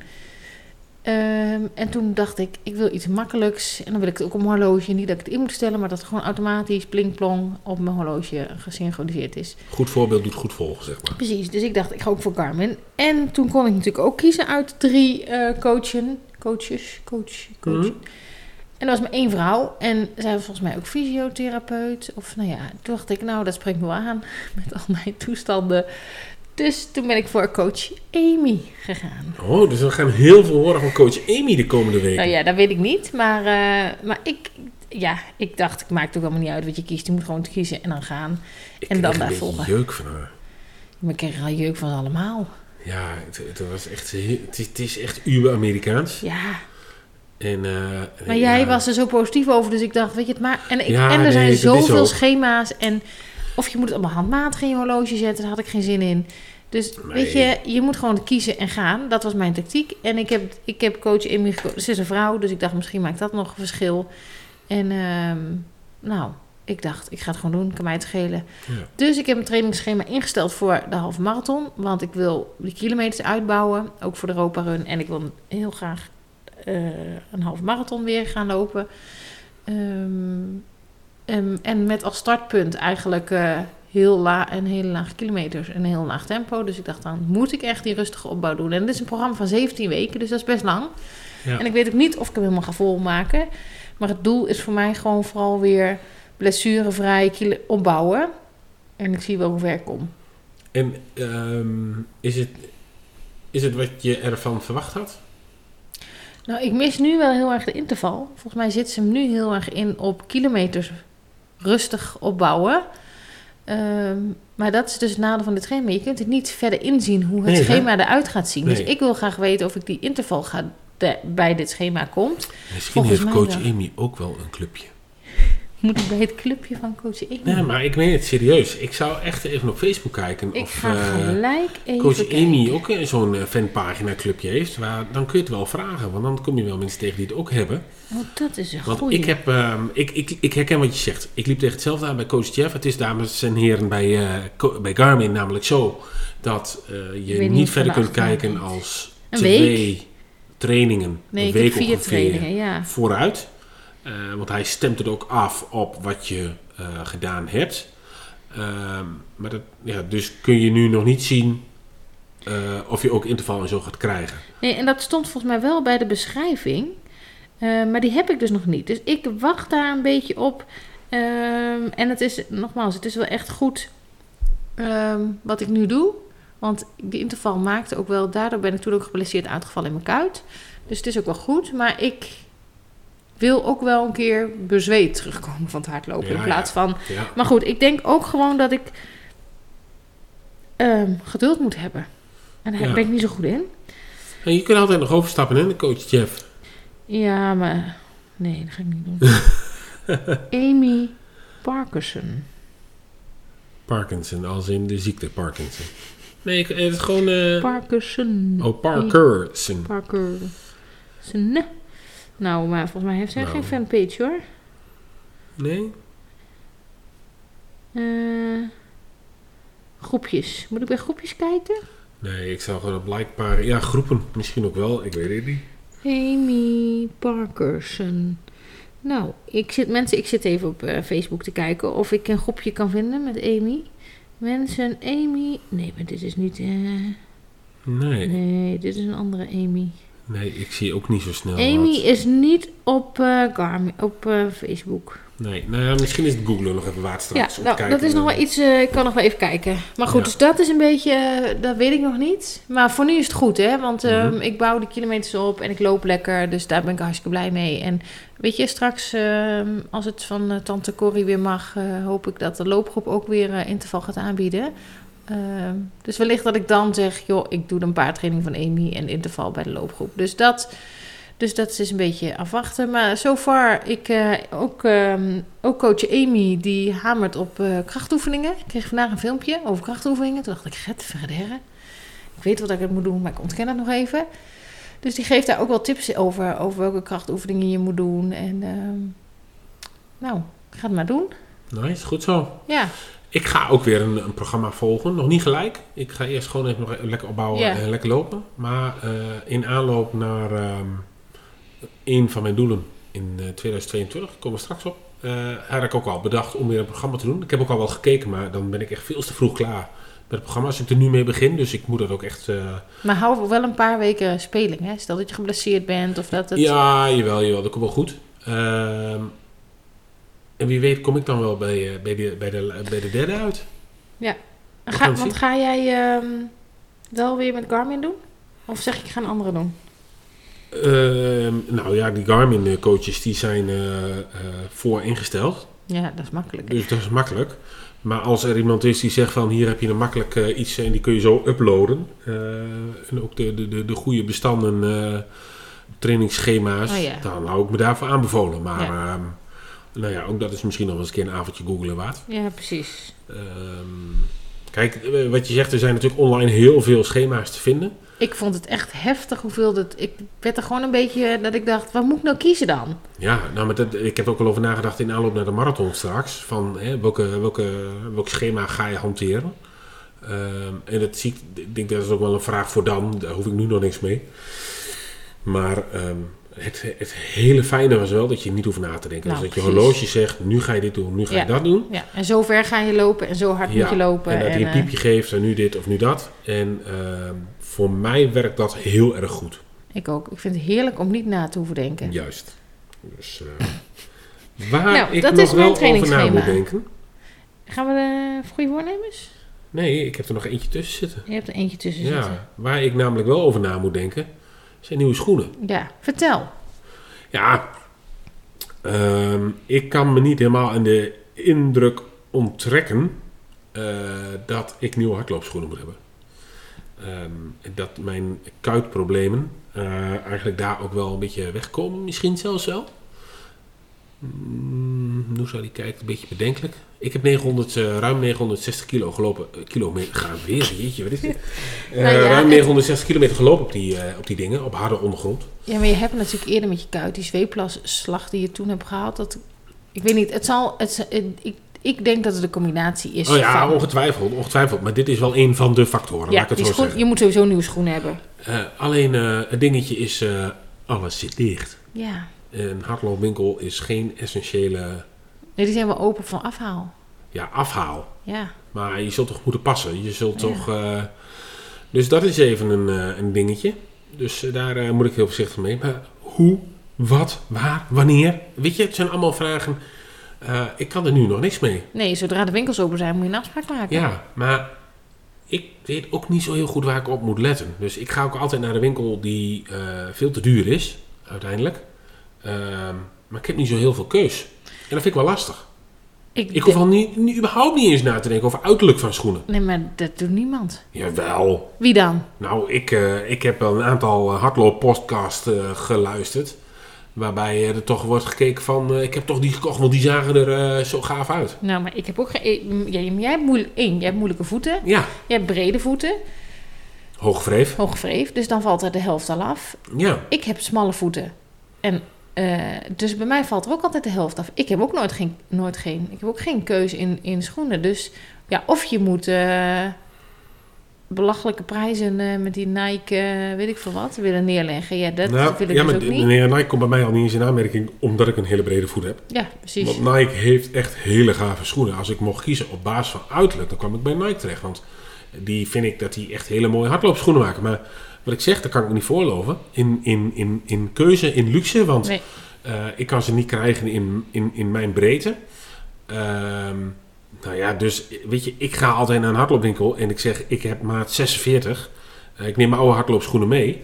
Um, en toen dacht ik, ik wil iets makkelijks. En dan wil ik het ook op mijn horloge. Niet dat ik het in moet stellen, maar dat het gewoon automatisch plink-plong op mijn horloge gesynchroniseerd is. Goed voorbeeld doet goed volgen, zeg maar. Precies, dus ik dacht, ik ga ook voor Garmin. En toen kon ik natuurlijk ook kiezen uit drie uh, coachen. Coaches, coach, coach. Mm-hmm. En dat was maar één vrouw. En zij was volgens mij ook fysiotherapeut. Of nou ja, toen dacht ik, nou, dat spreekt me wel aan. Met al mijn toestanden. Dus toen ben ik voor coach Amy gegaan. Oh, dus we gaan heel veel horen van coach Amy de komende weken. Nou ja, dat weet ik niet. Maar, uh, maar ik, ja, ik dacht, ik maakt ook allemaal niet uit wat je kiest. Je moet gewoon kiezen en dan gaan. Ik en dan daar volgen. Ik kreeg een jeuk van haar. Maar ik kreeg al jeuk van allemaal. Ja, het, het, was echt, het, is, het is echt uber-Amerikaans. Ja. En, uh, maar jij ja. was er zo positief over, dus ik dacht, weet je het maar. En, ik, ja, en er nee, zijn zoveel schema's en... Of je moet het allemaal handmatig in je horloge zetten. Daar had ik geen zin in. Dus nee. weet je, je moet gewoon kiezen en gaan. Dat was mijn tactiek. En ik heb, ik heb coach Amy gekozen. Ze is een vrouw, dus ik dacht misschien maakt dat nog een verschil. En um, nou, ik dacht, ik ga het gewoon doen. Kan mij het schelen. Ja. Dus ik heb een trainingsschema ingesteld voor de halve marathon. Want ik wil die kilometers uitbouwen. Ook voor de Europa Run. En ik wil heel graag uh, een halve marathon weer gaan lopen. Um, Um, en met als startpunt eigenlijk uh, heel la- een hele laag kilometers en een heel laag tempo. Dus ik dacht, dan moet ik echt die rustige opbouw doen. En dit is een programma van zeventien weken, dus dat is best lang. Ja. En ik weet ook niet of ik hem helemaal ga volmaken. Maar het doel is voor mij gewoon vooral weer blessurevrij kilo- opbouwen. En ik zie wel hoe ver ik kom. En um, is, het, is het wat je ervan verwacht had? Nou, ik mis nu wel heel erg de interval. Volgens mij zit ze hem nu heel erg in op kilometers rustig opbouwen. Um, maar dat is dus het nadeel van dit schema. Je kunt het niet verder inzien hoe het nee, schema hè? eruit gaat zien. Nee. Dus ik wil graag weten of ik die interval ga de, bij dit schema komt. Misschien Volgens heeft coach Amy ook wel een clubje. Moet ik bij het clubje van coach Amy? Nee, maar ik meen het serieus. Ik zou echt even op Facebook kijken Ik of ga uh, gelijk even coach kijken. Amy ook uh, zo'n uh, fanpagina clubje heeft. Waar, dan kun je het wel vragen, want dan kom je wel mensen tegen die het ook hebben. Oh, dat is een Want goeie. ik, heb, uh, ik, ik, ik herken wat je zegt. Ik liep tegen hetzelfde aan bij coach Jeff. Het is, dames en heren, bij, uh, co- bij Garmin namelijk zo dat uh, je niet niet verder van kunt de achternaam kijken weet. als Een twee week? trainingen, Nee, een ik heb week vier ongeveer, trainingen, ja. vooruit. Uh, want hij stemt het ook af op wat je uh, gedaan hebt. Uh, maar dat, ja, dus kun je nu nog niet zien uh, of je ook interval en zo gaat krijgen. Nee, en dat stond volgens mij wel bij de beschrijving. Uh, maar die heb ik dus nog niet. Dus ik wacht daar een beetje op. Um, en het is, nogmaals, het is wel echt goed um, wat ik nu doe. Want die interval maakte ook wel... Daardoor ben ik toen ook geblesseerd uitgevallen in mijn kuit. Dus het is ook wel goed. Maar ik wil ook wel een keer bezweet terugkomen van het hardlopen. Ja, in plaats ja. van... Ja. Maar goed, ik denk ook gewoon dat ik um, geduld moet hebben. En daar Ja. ben ik niet zo goed in. En je kunt altijd nog overstappen, hè, de coach Jeff. Ja, maar... Nee, dat ga ik niet doen. Amy Parkinson. Parkinson, als in de ziekte Parkinson. Nee, ik- het is gewoon... Uh, Parkinson. oh, Parkerson. Parkinson. Nou, maar volgens mij heeft zij Nou. geen fanpage, hoor. Nee? Uh, groepjes. Moet ik bij groepjes kijken? Nee, ik zou gewoon op blijkbaar... Ja, groepen misschien ook wel. Ik weet het niet. Amy Parkinson. Nou, ik zit, mensen, ik zit even op uh, Facebook te kijken of ik een groepje kan vinden met Amy. Mensen, Amy... Nee, maar dit is niet... Uh, Nee. nee. nee, dit is een andere Amy. ik zie ook niet zo snel Amy wat. is niet op, uh, Garmin, op uh, Facebook. Nee, nou ja, misschien is het googlen nog even waard straks. Ja, om nou, te kijken. dat is nog wel iets... Uh, ik kan nog wel even kijken. Maar goed, Ja. dus dat is een beetje... Uh, dat weet ik nog niet. Maar voor nu is het goed, hè. Want um, Mhm. ik bouw de kilometers op en ik loop lekker. Dus daar ben ik hartstikke blij mee. En weet je, straks uh, als het van uh, tante Corrie weer mag... Uh, hoop ik dat de loopgroep ook weer uh, interval gaat aanbieden. Uh, dus wellicht dat ik dan zeg... joh, ik doe een paardtraining van Amy en interval bij de loopgroep. Dus dat... Dus dat is een beetje afwachten. Maar so far, ik, uh, ook, um, ook coach Amy, die hamert op uh, krachtoefeningen. Ik kreeg vandaag een filmpje over krachtoefeningen. Toen dacht ik, get verder. Ik weet wat ik het moet doen, maar ik ontken het nog even. Dus die geeft daar ook wel tips over, over welke krachtoefeningen je moet doen. En um, nou, ik ga het maar doen. Nice, goed zo. Ja. Ik ga ook weer een, een programma volgen. Nog niet gelijk. Ik ga eerst gewoon even nog even lekker opbouwen Ja. en lekker lopen. Maar uh, in aanloop naar... Um, een van mijn doelen in uh, tweeduizend tweeëntwintig, daar komen we straks op, uh, had ik ook al bedacht om weer een programma te doen. Ik heb ook al wel gekeken, maar dan ben ik echt veel te vroeg klaar met het programma als ik er nu mee begin. Dus ik moet dat ook echt... Uh... Maar hou wel een paar weken speling, hè? Stel dat je geblesseerd bent of dat het... Ja, jawel, jawel, dat komt wel goed. Uh, en wie weet kom ik dan wel bij, uh, bij, de, bij, de, bij de derde uit. Ja, We ga, gaan het want zien. ga jij um, wel weer met Garmin doen? Of zeg je, ik ga een andere doen? Uh, nou ja, die Garmin coaches die zijn uh, uh, voor ingesteld. Ja, dat is makkelijk. Dus dat is makkelijk. Maar als er iemand is die zegt van hier heb je een makkelijk uh, iets en die kun je zo uploaden. Uh, en ook de, de, de, de goede bestanden, uh, trainingsschema's, Oh ja. dan hou ik me daarvoor aanbevolen. Maar Ja. um, nou ja, ook dat is misschien nog eens een keer een avondje googlen waard. Ja, precies. Um, kijk, uh, wat je zegt, er zijn natuurlijk online heel veel schema's te vinden. Ik vond het echt heftig hoeveel dat... Ik werd er gewoon een beetje dat ik dacht, wat moet ik nou kiezen dan? Ja, nou, maar dat, ik heb ook al over nagedacht in aanloop naar de marathon straks. Van hè, welke, welke, welk schema ga je hanteren? Um, en dat zie ik, ik denk dat is ook wel een vraag voor dan. Daar hoef ik nu nog niks mee. Maar um, het, het hele fijne was wel dat je niet hoeft na te denken. Nou, dus dat je precies. horloge zegt, nu ga je dit doen, nu ga Ja. je dat doen. Ja, en zo ver ga je lopen en zo hard moet je lopen. En dat hij een eh, piepje geeft en nu dit of nu dat. En um, voor mij werkt dat heel erg goed. Ik ook. Ik vind het heerlijk om niet na te hoeven denken. Juist. Dus uh, waar Nou, ik dat nog is mijn wel over na trainingsschema. moet denken... Gaan we de goede voornemens? Nee, ik heb er nog eentje tussen zitten. Je hebt er eentje tussen zitten. Ja, waar ik namelijk wel over na moet denken, zijn nieuwe schoenen. Ja, vertel. Ja, um, ik kan me niet helemaal aan de indruk onttrekken uh, dat ik nieuwe hardloopschoenen moet hebben. Um, dat mijn kuitproblemen uh, eigenlijk daar ook wel een beetje wegkomen, misschien zelfs wel. Mm, hoe zou die kijken? Een beetje bedenkelijk. Ik heb negenhonderd, uh, ruim negenhonderdzestig kilo gelopen. Uh, kilometer, gaan weer, jeetje, wat is dit? Uh, nou ja, ruim negenhonderdzestig kilometer gelopen op die, uh, op die dingen, op harde ondergrond. Ja, maar je hebt natuurlijk eerder met je kuit die zweeplasslag die je toen hebt gehad. Dat, ik weet niet, het zal... Het, het, ik, ik denk dat het een combinatie is. Oh ja, van, ongetwijfeld, ongetwijfeld. Maar dit is wel een van de factoren, ja, laat ik het zo schoen, zeggen. Je moet sowieso nieuwe schoenen hebben. Uh, alleen uh, het dingetje is, uh, alles zit dicht. Ja. Een hardloopwinkel is geen essentiële... Nee, die zijn wel open van afhaal. Ja, afhaal. Ja. Maar je zult toch moeten passen. Je zult ja. toch... Uh, dus dat is even een, uh, een dingetje. Dus uh, daar uh, moet ik heel voorzichtig mee. Maar hoe, wat, waar, wanneer? Weet je, het zijn allemaal vragen... Uh, ik kan er nu nog niks mee. Nee, zodra de winkels open zijn, moet je een afspraak maken. Ja, maar ik weet ook niet zo heel goed waar ik op moet letten. Dus ik ga ook altijd naar de winkel die uh, veel te duur is, uiteindelijk. Uh, maar ik heb niet zo heel veel keus. En dat vind ik wel lastig. Ik, ik hoef al niet, niet, überhaupt niet eens na te denken over uiterlijk van schoenen. Nee, maar dat doet niemand. Jawel. Wie dan? Nou, ik, uh, ik heb wel een aantal hardlooppodcasts uh, geluisterd. Waarbij er toch wordt gekeken van... Uh, ik heb toch die gekocht, want die zagen er uh, zo gaaf uit. Nou, maar ik heb ook geen... Ja, jij hebt moeilijk, één, jij hebt moeilijke voeten. Ja. Jij hebt brede voeten. Hoogwreef. Hoogwreef, dus dan valt er de helft al af. Ja. Ik heb smalle voeten. En uh, dus bij mij valt er ook altijd de helft af. Ik heb ook nooit geen... Nooit geen ik heb ook geen keuze in, in schoenen. Dus ja, of je moet... Uh, belachelijke prijzen uh, met die Nike, uh, weet ik veel wat, willen neerleggen. Ja, dat nou, wil ik ja, dus maar ook niet. Nee, Nike komt bij mij al niet eens in aanmerking, omdat ik een hele brede voet heb. Ja, precies. Want Nike heeft echt hele gave schoenen. Als ik mocht kiezen op basis van uiterlijk, dan kwam ik bij Nike terecht. Want die vind ik dat die echt hele mooie hardloopschoenen maken. Maar wat ik zeg, dat kan ik me niet voorloven. In, in, in, in keuze, in luxe, want nee. uh, ik kan ze niet krijgen in, in, in mijn breedte. Ehm... Uh, Nou ja, dus weet je, ik ga altijd naar een hardloopwinkel en ik zeg, ik heb maat zesenveertig. Uh, ik neem mijn oude hardloopschoenen mee.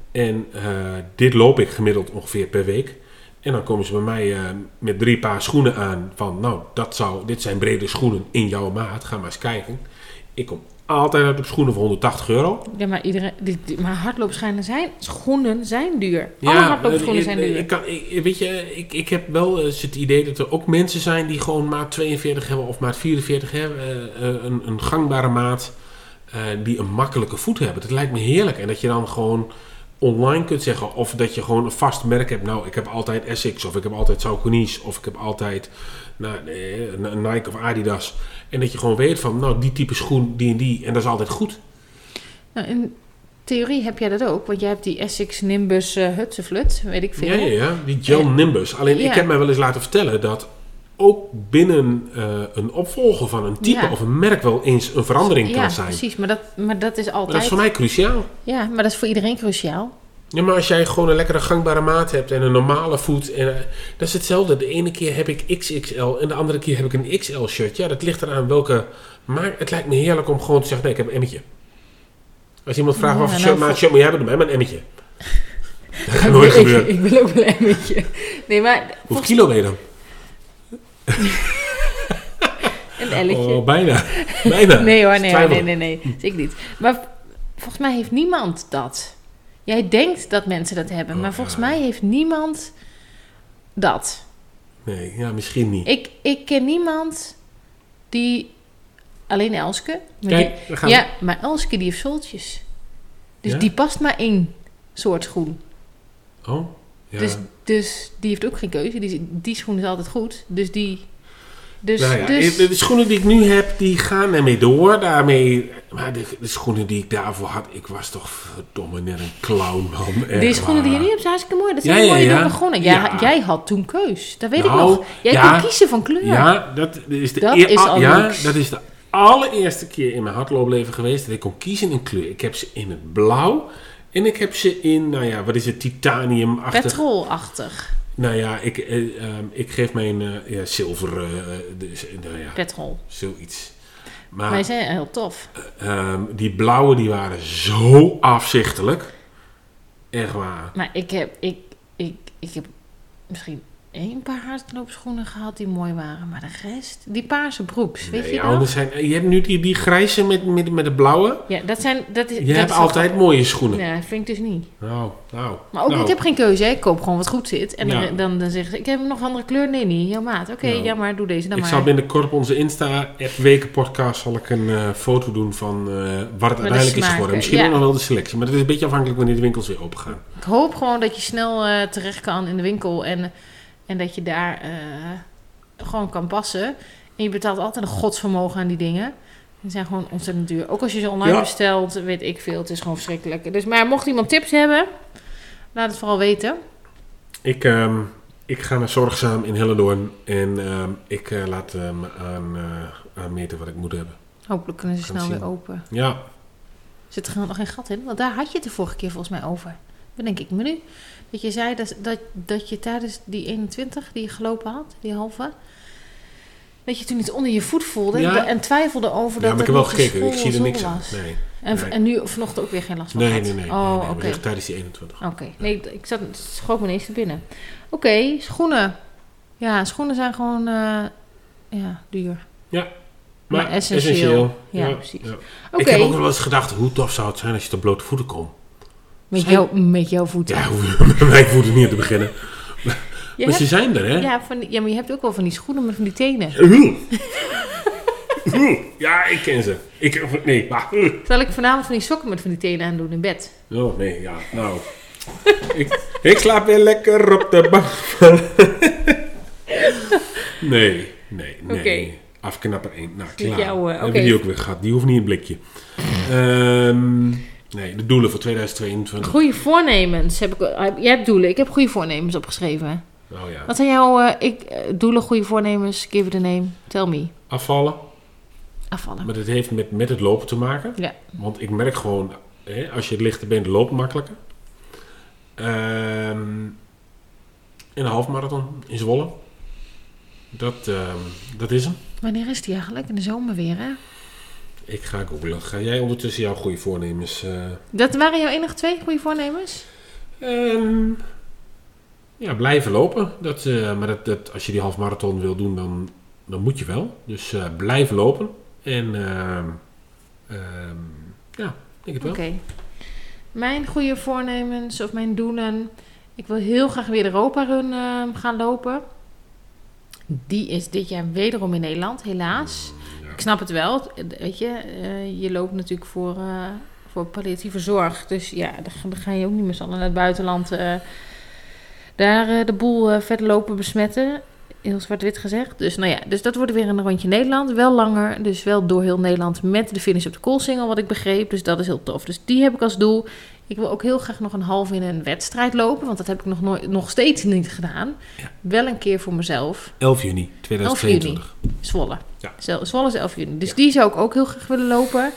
En uh, dit loop ik gemiddeld ongeveer per week. En dan komen ze bij mij uh, met drie paar schoenen aan van, nou, dat zou, dit zijn brede schoenen in jouw maat. Ga maar eens kijken. Ik kom altijd uit op schoenen voor honderdtachtig euro. Ja, maar, iedereen, die, die, maar hardloopschoenen zijn, schoenen zijn duur. Ja, alle hardloopschoenen zijn duur. Ik kan, ik, weet je, ik, ik heb wel eens het idee dat er ook mensen zijn die gewoon maat tweeënveertig hebben of maat vierenveertig hebben. Uh, een, een gangbare maat uh, die een makkelijke voet hebben. Dat lijkt me heerlijk. En dat je dan gewoon online kunt zeggen of dat je gewoon een vast merk hebt. Nou, ik heb altijd Essex of ik heb altijd Saucony's of ik heb altijd nou, een Nike of Adidas. En dat je gewoon weet van, nou, die type schoen, die en die. En dat is altijd goed. Nou, in theorie heb jij dat ook. Want jij hebt die Essex Nimbus uh, Hutseflut, weet ik veel. Ja, ja, ja. Die Gel en, Nimbus. Alleen, ja. ik heb mij wel eens laten vertellen dat ook binnen uh, een opvolger van een type ja. of een merk wel eens een verandering ja, kan zijn. Ja, precies. Maar dat, maar dat is altijd... Maar dat is voor mij cruciaal. Ja, maar dat is voor iedereen cruciaal. Ja, maar als jij gewoon een lekkere gangbare maat hebt en een normale voet. En, uh, dat is hetzelfde. De ene keer heb ik X X L en de andere keer heb ik een X L shirt. Ja, dat ligt eraan welke. Maar het lijkt me heerlijk om gewoon te zeggen, nee, ik heb een emmetje. Als iemand vraagt, ja, wat voor shirt, nou, shirt moet je hebben, dan heb ik een emmetje. Dat gaat nooit ik, gebeuren. Ik wil ook wel een emmetje. Nee, maar... Hoeveel kilo ben je dan? Een elletje. Oh, bijna. Bijna. Nee hoor, nee hoor, nee, nee, nee. Dat ik niet. Maar volgens mij heeft niemand dat. Jij denkt dat mensen dat hebben, oh, maar volgens ja. mij heeft niemand dat. Nee, ja, misschien niet. Ik, ik ken niemand die... Alleen Elske. Maar Kijk, die, we gaan... Ja, maar Elske die heeft zooltjes. Dus ja? die past maar één soort schoen. Oh, ja. Dus, dus die heeft ook geen keuze. Die, die schoen is altijd goed. Dus die... Dus, nou ja, dus... de, de schoenen die ik nu heb, die gaan ermee door. Daarmee, maar de, de schoenen die ik daarvoor had, ik was toch verdomme net een clown, man. Die schoenen die je nu hebt zijn hartstikke mooi. Dat zijn ja, ja, mooie ja. begonnen. Jij, ja. jij had toen keus. Dat weet nou, ik nog. Jij ja, kon kiezen van kleur. Ja, dat is de, dat eer, is al ja, niks. dat is de allereerste keer in mijn hardloopleven geweest dat ik kon kiezen in kleur. Ik heb ze in het blauw en ik heb ze in, nou ja, wat is het, titanium-achtig. Petrolachtig. Nou ja, ik, uh, uh, ik geef mijn uh, ja, zilver, uh, dus, nou ja, petrol. Zoiets. Maar wij zijn heel tof. Uh, um, die blauwe, die waren zo afzichtelijk. Echt waar. Maar ik heb, ik, ik, ik heb misschien één paar hardloopschoenen gehad die mooi waren. Maar de rest, die paarse broeks, weet Nee, je ja, wel? er zijn, je hebt nu die, die grijze met, met, met de blauwe. Ja, dat zijn... Dat is, Je dat hebt is altijd toch- mooie schoenen. Ja, dat vind ik dus niet. Nou, nou. Maar ook, nou. ik heb geen keuze, hè. Ik koop gewoon wat goed zit. En Ja. dan, dan, dan zeggen ze, ik heb nog een andere kleur. Nee, niet. Jouw maat. Oké, Nou, ja, maar doe deze dan Ik maar. zal binnenkort op onze Insta, Wekenpodcast, zal ik een uh, foto doen van uh, wat het uiteindelijk is smaken, geworden. Misschien ja. ook nog wel de selectie, maar dat is een beetje afhankelijk wanneer de winkels weer open gaan. Ik hoop gewoon dat je snel uh, terecht kan in de winkel. En, en dat je daar uh, gewoon kan passen. En je betaalt altijd een godsvermogen aan die dingen. Die zijn gewoon ontzettend duur. Ook als je ze online Ja. bestelt, weet ik veel. Het is gewoon verschrikkelijk. Dus, maar mocht iemand tips hebben, laat het vooral weten. Ik, um, ik ga naar Zorgzaam in Hellendoorn en um, ik uh, laat uh, me aan, uh, aan meten wat ik moet hebben. Hopelijk kunnen ze Kan snel zien. weer open. Ja, Zit er nog geen gat in? Want daar had je het de vorige keer volgens mij over. Bedenk ik me nu. Dat je zei dat, dat, dat je tijdens die eenentwintig die je gelopen had, die halve, dat je toen iets onder je voet voelde Ja. en twijfelde over ja dat maar ik het heb wel niet de gekeken, ik zie er school niks aan. was. Nee, En, nee. en nu vanochtend ook weer geen last van nee, gehad? nee, nee. nee, Oh, nee, oké. maar echt tijdens die eenentwintig. Oké. Nee, ik zat, het schoot me ineens te binnen. Oké, okay, schoenen. Ja, schoenen zijn gewoon uh, ja, duur. Ja, maar, maar essentieel. essentieel. Ja, precies. Ja. Oké. Ik heb ook wel eens gedacht, hoe tof zou het zijn als je op blote voeten komt. Met, Zijn- jou, met jouw voeten. Ja, bij mijn voeten niet te beginnen. Je Maar ze hebt- zijn er, hè? ja, van die, ja, maar je hebt ook wel van die schoenen met van die tenen. Ja, ik ken ze. Ik, nee, maar... Zal ik vanavond van die sokken met van die tenen aan doen in bed? Oh, nee, ja, nou... ik, ik slaap weer lekker op de bank. nee, nee, nee. Oké. Afknapper één. Nou, Met klaar. jou, uh, Hebben oké. die ook weer gehad. Die hoeft niet in het blikje. Ehm, nee, de doelen voor tweeduizend tweeëntwintig. Goede voornemens. Heb ik, jij hebt doelen. Ik heb goede voornemens opgeschreven. Oh ja. Wat zijn jouw uh, ik, uh, doelen, goede voornemens? Give it a name. Tell me. Afvallen. Afvallen. Maar het heeft met, met het lopen te maken. Ja. Want ik merk gewoon, hè, als je het lichter bent, loopt makkelijker. Ehm een halfmarathon in Zwolle. Dat, ehm, dat is hem. Wanneer is die eigenlijk? In de zomer weer, hè? Ik ga googlen. Ga jij ondertussen jouw goede voornemens... eh, Dat waren jouw enige twee goede voornemens? ehm, ja, blijven lopen. Dat, eh, maar dat, dat, als je die halfmarathon wil doen, dan, dan moet je wel. Dus eh, blijven lopen. En ehm, ehm, ja, ik denk het wel. Oké. Mijn goede voornemens of mijn doelen. Ik wil heel graag weer de Europa Run uh, gaan lopen. Die is dit jaar wederom in Nederland, helaas. Ja. Ik snap het wel. Weet je, uh, je loopt natuurlijk voor, uh, voor palliatieve zorg. Dus ja, dan, dan ga je ook niet met z'n allen naar het buitenland. Uh, daar uh, de boel uh, verder lopen besmetten. Heel zwart-wit gezegd. Dus nou ja, dus dat wordt weer een rondje Nederland. Wel langer, dus wel door heel Nederland met de finish op de Koolsingel, wat ik begreep. Dus dat is heel tof. Dus die heb ik als doel. Ik wil ook heel graag nog een half in een wedstrijd lopen, want dat heb ik nog, nooit, nog steeds niet gedaan. Ja. Wel een keer voor mezelf. elf juni tweeduizend tweeëntwintig. Zwolle. Ja. Zwolle is elf juni. Dus Ja. die zou ik ook heel graag willen lopen.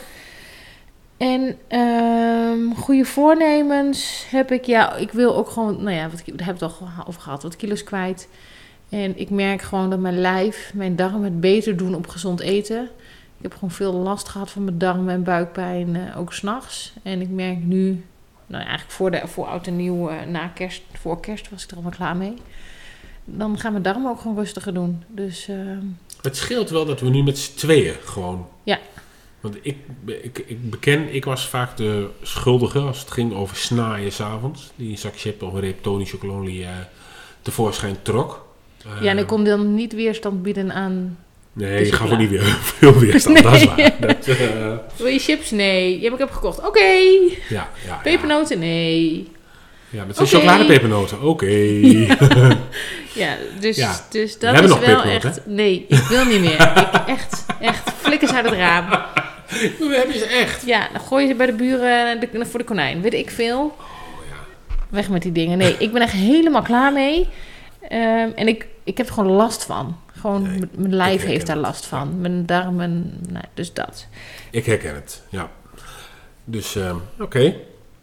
En um, goede voornemens heb ik. Ja, ik wil ook gewoon, nou ja, wat, daar hebben we het al over gehad, wat kilo's kwijt. En ik merk gewoon dat mijn lijf, mijn darmen het beter doen op gezond eten. Ik heb gewoon veel last gehad van mijn darmen en buikpijn, uh, ook 's nachts. En ik merk nu, nou eigenlijk voor, de, voor oud en nieuw, uh, na kerst, voor kerst was ik er al wel klaar mee. Dan gaan mijn darmen ook gewoon rustiger doen. Dus uh, Het scheelt wel dat we nu met z'n tweeën gewoon... Ja. Want ik, ik, ik beken, ik was vaak de schuldige als het ging over snaaien 's avonds. Die een zak chip of een reep Tony Chocolonely uh, tevoorschijn trok. Uh, ja, en ik kon dan niet weerstand bieden aan... Nee, dus je gaf ja. ook niet weer veel weerstand, Nee. dat is waar. Dat, uh, Wil je chips? Nee. Die heb ik heb gekocht. Oké. Okay. ja, ja, Pepernoten? Nee. Ja, met zijn Oké. chocoladepepernoten. Oké. Okay. Ja, dus, Ja. dus We dat hebben is nog wel pepernoten, echt... Nee, ik wil niet meer. ik echt, echt. Flikkers uit het raam. We hebben ze echt. Ja, dan gooi je ze bij de buren de, voor de konijn. Weet ik veel. Oh, ja. Weg met die dingen. Nee, ik ben echt helemaal klaar mee. Um, en ik, ik heb er gewoon last van. Gewoon, Nee, m- mijn lijf herken heeft daar het. last van. Ja. Mijn darmen, nou, dus dat. Ik herken het, ja. Dus, um, oké. Okay.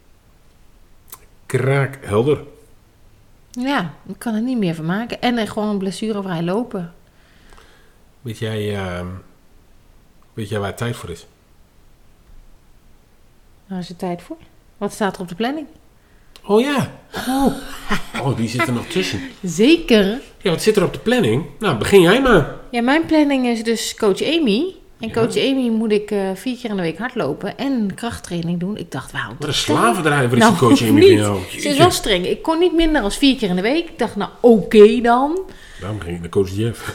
Kraakhelder. Ja, ik kan er niet meer van maken. En uh, gewoon blessurevrij lopen. Weet jij, uh, weet jij waar het tijd voor is? Daar is er tijd voor. Wat staat er op de planning? Oh ja. Oh. Oh, die zit er nog tussen. Zeker. Ja, wat zit er op de planning? Nou, begin jij maar. Ja, mijn planning is dus coach Amy. En Ja. coach Amy moet ik uh, vier keer in de week hardlopen en krachttraining doen. Ik dacht, wauw. Wat een slavendrijver is Nou, die coach Amy niet. van jou. Ze is wel streng. Ik kon niet minder dan vier keer in de week. Ik dacht, nou oké okay dan. Daarom ging ik naar coach Jeff.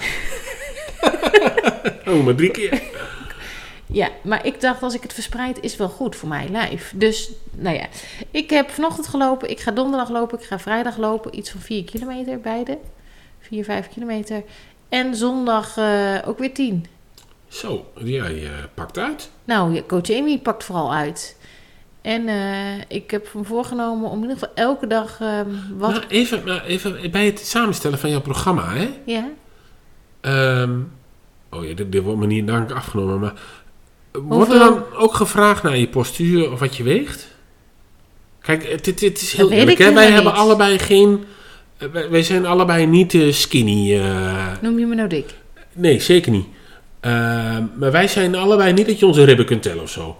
Oh, maar drie keer. Ja, maar ik dacht, als ik het verspreid, is wel goed voor mijn lijf. Dus, nou ja. Ik heb vanochtend gelopen. Ik ga donderdag lopen. Ik ga vrijdag lopen. Iets van vier kilometer, beide. Vier, vijf kilometer. En zondag uh, ook weer tien. Zo, jij uh, pakt uit. Nou, ja, coach Amy pakt vooral uit. En uh, ik heb me voorgenomen om in ieder geval elke dag uh, wat... Maar even, maar even bij het samenstellen van jouw programma, hè? Ja. Um, oh ja, dit, dit wordt me niet dank afgenomen, maar... Wordt er dan ook gevraagd naar je postuur of wat je weegt? Kijk, het, het, het is heel eerlijk, hè? Wij hebben niet. allebei geen... Wij, wij zijn allebei niet uh, skinny. Uh, Noem je me nou dik? Nee, zeker niet. Uh, maar wij zijn allebei niet dat je onze ribben kunt tellen of zo.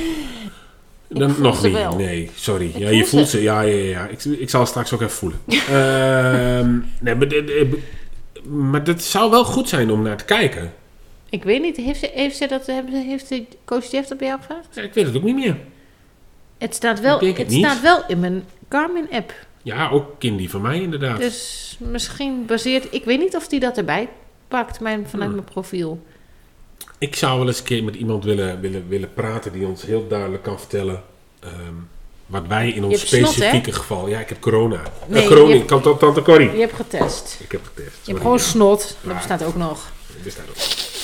Dan, nog niet. Wel. Nee, sorry. Ik ja, je voelt ze. ze. Ja, ja, ja. Ik, ik zal het straks ook even voelen. uh, nee, maar, maar dat zou wel goed zijn om naar te kijken. Ik weet niet. Heeft ze, heeft ze dat, heeft de coach Jeff dat bij jou gevraagd? Ja, ik weet het ook niet meer. Het staat wel, het het staat wel in mijn Garmin-app. Ja, ook in die van mij inderdaad. Dus misschien baseert... Ik weet niet of die dat erbij pakt mijn, vanuit hmm. mijn profiel. Ik zou wel eens een keer met iemand willen, willen, willen praten die ons heel duidelijk kan vertellen... Um, wat wij in ons specifieke snot, geval... Ja, ik heb corona. Nee, uh, corona, hebt, kan tante Corrie. Je hebt getest. Ik heb getest. Je hebt gewoon ja. snot. Dat bestaat ook nog. Dat bestaat ook.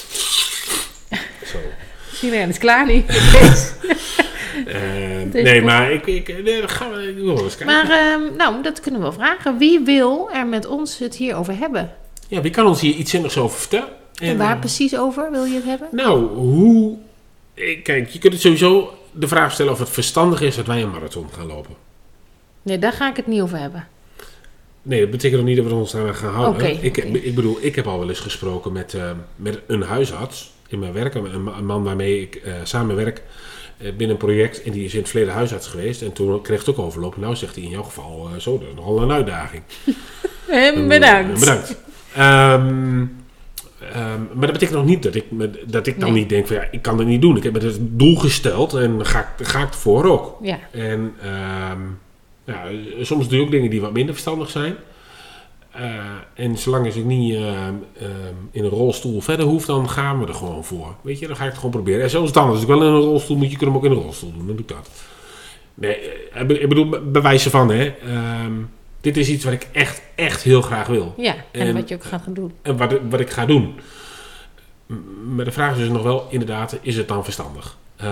Zo. Iedereen is klaar niet. uh, nee, maar ik... ik nee, dan gaan we nog eens kijken. Maar, uh, nou, dat kunnen we wel vragen. Wie wil er met ons het hierover hebben? Ja, wie kan ons hier iets zinnigs over vertellen? En, en waar uh, precies over wil je het hebben? Nou, hoe... Kijk, je kunt het sowieso de vraag stellen of het verstandig is dat wij een marathon gaan lopen. Nee, daar ga ik het niet over hebben. Nee, dat betekent nog niet dat we ons daar gaan houden. Okay, ik, okay. ik bedoel, ik heb al wel eens gesproken met, uh, met een huisarts in mijn werk. Een, een man waarmee ik uh, samen werk uh, binnen een project. En die is in het verleden huisarts geweest. En toen kreeg het ook overlopen. Nou zegt hij in jouw geval, uh, zo, dat is nogal een uitdaging. En bedankt. Uh, bedankt. Um, Um, maar dat betekent nog niet dat ik, dat ik dan nee. niet denk van ja, ik kan het niet doen. Ik heb me het doel gesteld en dan ga ik, ga ik ervoor ook. Ja. En um, ja, soms doe je ook dingen die wat minder verstandig zijn. Uh, en zolang als ik niet uh, uh, in een rolstoel verder hoef, dan gaan we er gewoon voor. Weet je, dan ga ik het gewoon proberen. En zelfs dan, als ik wel in een rolstoel moet, je kunt hem ook in een rolstoel doen. Dan doe ik dat. Nee, ik bedoel, bewijzen van hè. Um, Dit is iets wat ik echt, echt heel graag wil. Ja, en, en wat je ook gaat gaan doen. En wat, wat ik ga doen. Maar de vraag is dus nog wel, inderdaad, is het dan verstandig? Um,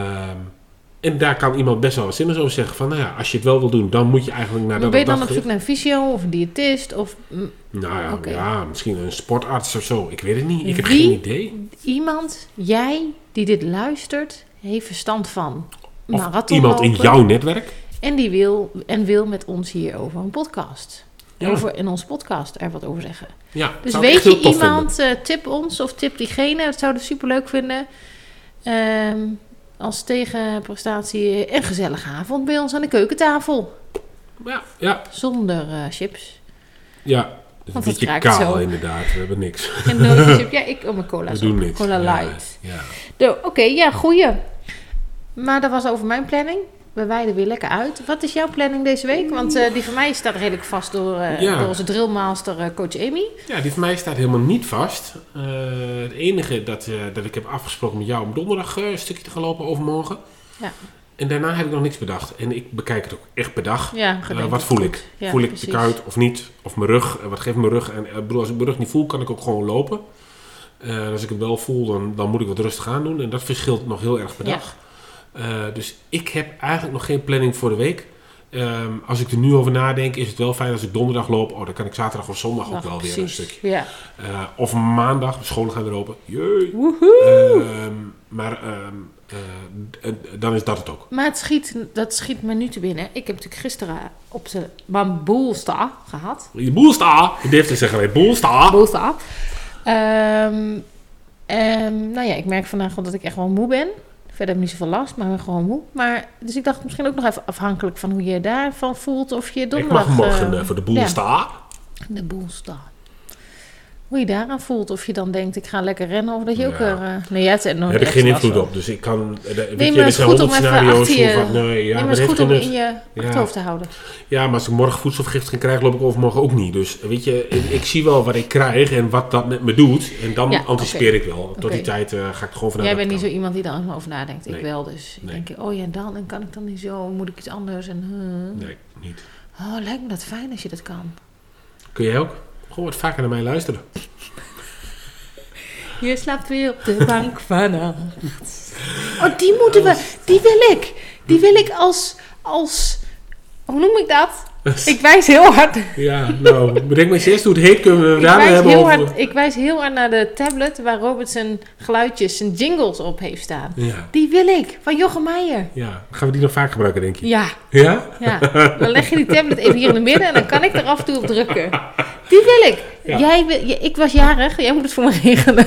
en daar kan iemand best wel wat zinnigs over zeggen. Van, nou ja, als je het wel wil doen, dan moet je eigenlijk naar maar dat... Ben je dan op zoek naar een fysio of een diëtist? Of, nou ja, okay. ja, misschien een sportarts of zo. Ik weet het niet. Ik heb Wie, geen idee. Iemand, jij, die dit luistert, heeft verstand van Of iemand in jouw netwerk. En die wil, en wil met ons hier over een podcast. Ja. Over in onze podcast er wat over zeggen. Ja, dus weet je iemand, uh, tip ons of tip diegene. Dat zouden we superleuk vinden. Um, als tegenprestatie een gezellige avond bij ons aan de keukentafel. Ja, ja. Zonder uh, chips. Ja, dus een beetje kaal zo. Inderdaad. We hebben niks. En nooit chips. Ja, ik oh, mijn cola. We doen niks. Cola light. Ja, ja. Oké, okay, ja, goeie. Maar dat was over mijn planning. We wijden weer lekker uit. Wat is jouw planning deze week? Want uh, die van mij staat redelijk vast door, uh, ja. door onze drillmaster uh, coach Amy. Ja, die van mij staat helemaal niet vast. Uh, het enige dat, uh, dat ik heb afgesproken met jou om donderdag uh, een stukje te gaan lopen overmorgen. Ja. En daarna heb ik nog niks bedacht. En ik bekijk het ook echt per dag. Ja, uh, wat voel ik? Ja, voel ik precies. de kuit of niet? Of mijn rug? Uh, wat geeft mijn rug? En uh, bedoel, als ik mijn rug niet voel, kan ik ook gewoon lopen. Uh, als ik het wel voel, dan, dan moet ik wat rustig aan doen. En dat verschilt nog heel erg per ja. dag. Uh, dus ik heb eigenlijk nog geen planning voor de week. Um, als ik er nu over nadenk, is het wel fijn als ik donderdag loop. Oh, dan kan ik zaterdag of zondag ook Ach, wel precies. weer een stukje. Ja. Uh, of maandag, de scholen gaan weer open. Jee. Um, maar um, uh, dan is dat het ook. Maar het schiet, dat schiet me nu te binnen. Ik heb natuurlijk gisteren op de Bamboelsta gehad. Boelsta! In Deventer zeggen wij Boelsta. Boelsta. Um, um, nou ja, ik merk vandaag wel dat ik echt wel moe ben. Verder heb ik niet zoveel last, maar gewoon moe. Maar, dus ik dacht misschien ook nog even afhankelijk van hoe je daarvan voelt. Of je donderdag... Ik mag morgen uh, uh, voor de boel ja. staan. De boel staan. Hoe je daaraan voelt. Of je dan denkt, ik ga lekker rennen. Of dat je Ja. ook er... Uh, nee, ja, het is nog Daar heb ik geen invloed op. Dus ik kan... Uh, weet nee, je, maar er het is zijn goed om honderd even scenario's. achter je... Van, nee, ja, nee, maar dat het is heeft goed om geen in nut. je Ja. achterhoofd te houden. Ja, maar als ik morgen voedselvergiftiging ging krijgen, loop ik overmorgen ook niet. Dus weet je, ik, ik zie wel wat ik krijg en wat dat met me doet. En dan Ja, anticipeer okay. ik wel. Tot Okay. die tijd uh, ga ik er gewoon vanuit. Jij bent niet kan. zo iemand die daar allemaal over nadenkt. Nee. Ik wel dus. Nee. Ik denk, oh ja, dan en kan ik dan niet zo? Moet ik iets anders? En, uh. Nee, niet. Oh, lijkt me dat fijn als je dat kan. Kun jij ook? Gewoon wat vaker naar mij luisteren. Je slaapt weer op de bank vannacht. Oh, die moeten we... Die wil ik. Die wil ik als... als hoe noem ik dat? Ik wijs heel hard... Ja, nou, bedenk maar eens eerst hoe het heet. Kunnen we ik daarna wijs, hebben heel over... hard, ik wijs heel hard naar de tablet waar Robert zijn geluidjes, zijn jingles op heeft staan. Ja, Die wil ik. Van Jochem Meijer. ja. Gaan we die nog vaak gebruiken, denk je? Ja. Ja? Ja, dan leg je die tablet even hier in het midden en dan kan ik er af en toe op drukken. Die wil ik. Ja. Jij wil, j- ik was jarig, jij moet het voor me regelen.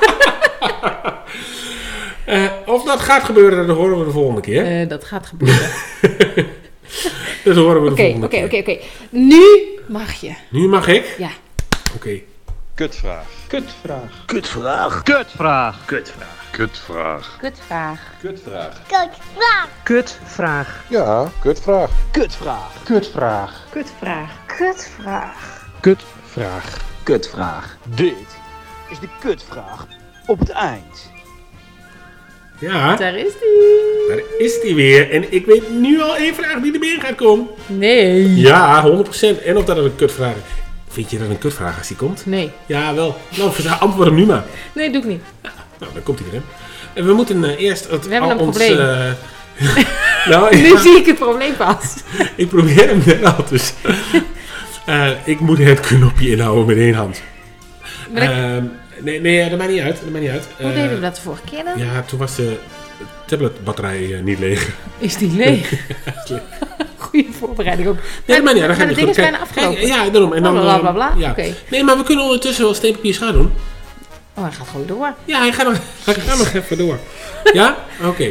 Uh, of dat gaat gebeuren, dat horen we de volgende keer. Uh, dat gaat gebeuren. Dat horen we de Oké, volgende oké, keer. oké, oké. Nu mag je. Nu mag ik? Ja. Oké. Okay. Kutvraag. Kutvraag. Kutvraag. Kutvraag. Kutvraag. Kutvraag. Kutvraag. Kutvraag. Kutvraag. Kutvraag. Ja, kutvraag. Kutvraag. Kutvraag. Kutvraag. Kutvraag. Kutvraag. Kutvraag. Dit is de kutvraag op het eind. Ja, Daar is die. daar is die weer. En ik weet nu al één vraag die er weer in gaat komen. Nee. Ja, honderd procent. En of dat een kutvraag is. Vind je dat een kutvraag als die komt? Nee. Ja, wel. Nou, antwoord hem nu maar. Nee, doe ik niet. Nou, dan komt hij erin. En we moeten uh, eerst... Het, We hebben al een ons, probleem. Uh, nou, Nu ja, zie ik het probleem pas. ik probeer hem net al, dus... Uh, ik moet het knopje inhouden met één hand. Ben ik... Uh, nee, nee, dat maakt niet uit. Dat maakt niet uit. Hoe Uh, deden we dat de vorige keer dan? Ja, toen was de tabletbatterij uh, niet leeg. Is die leeg? Goeie voorbereiding ook. Nee, dat maakt niet uit. Dan Maar ga de je ding is goed bijna kijken. afgelopen. Kijk, ja, daarom. En dan, Bla, bla, bla, bla. ja. Oké. Nee, maar we kunnen ondertussen wel steenpapier schaar doen. Oh, hij gaat gewoon door. Ja, hij gaat nog, hij gaat nog even door. Ja? Oké. Okay.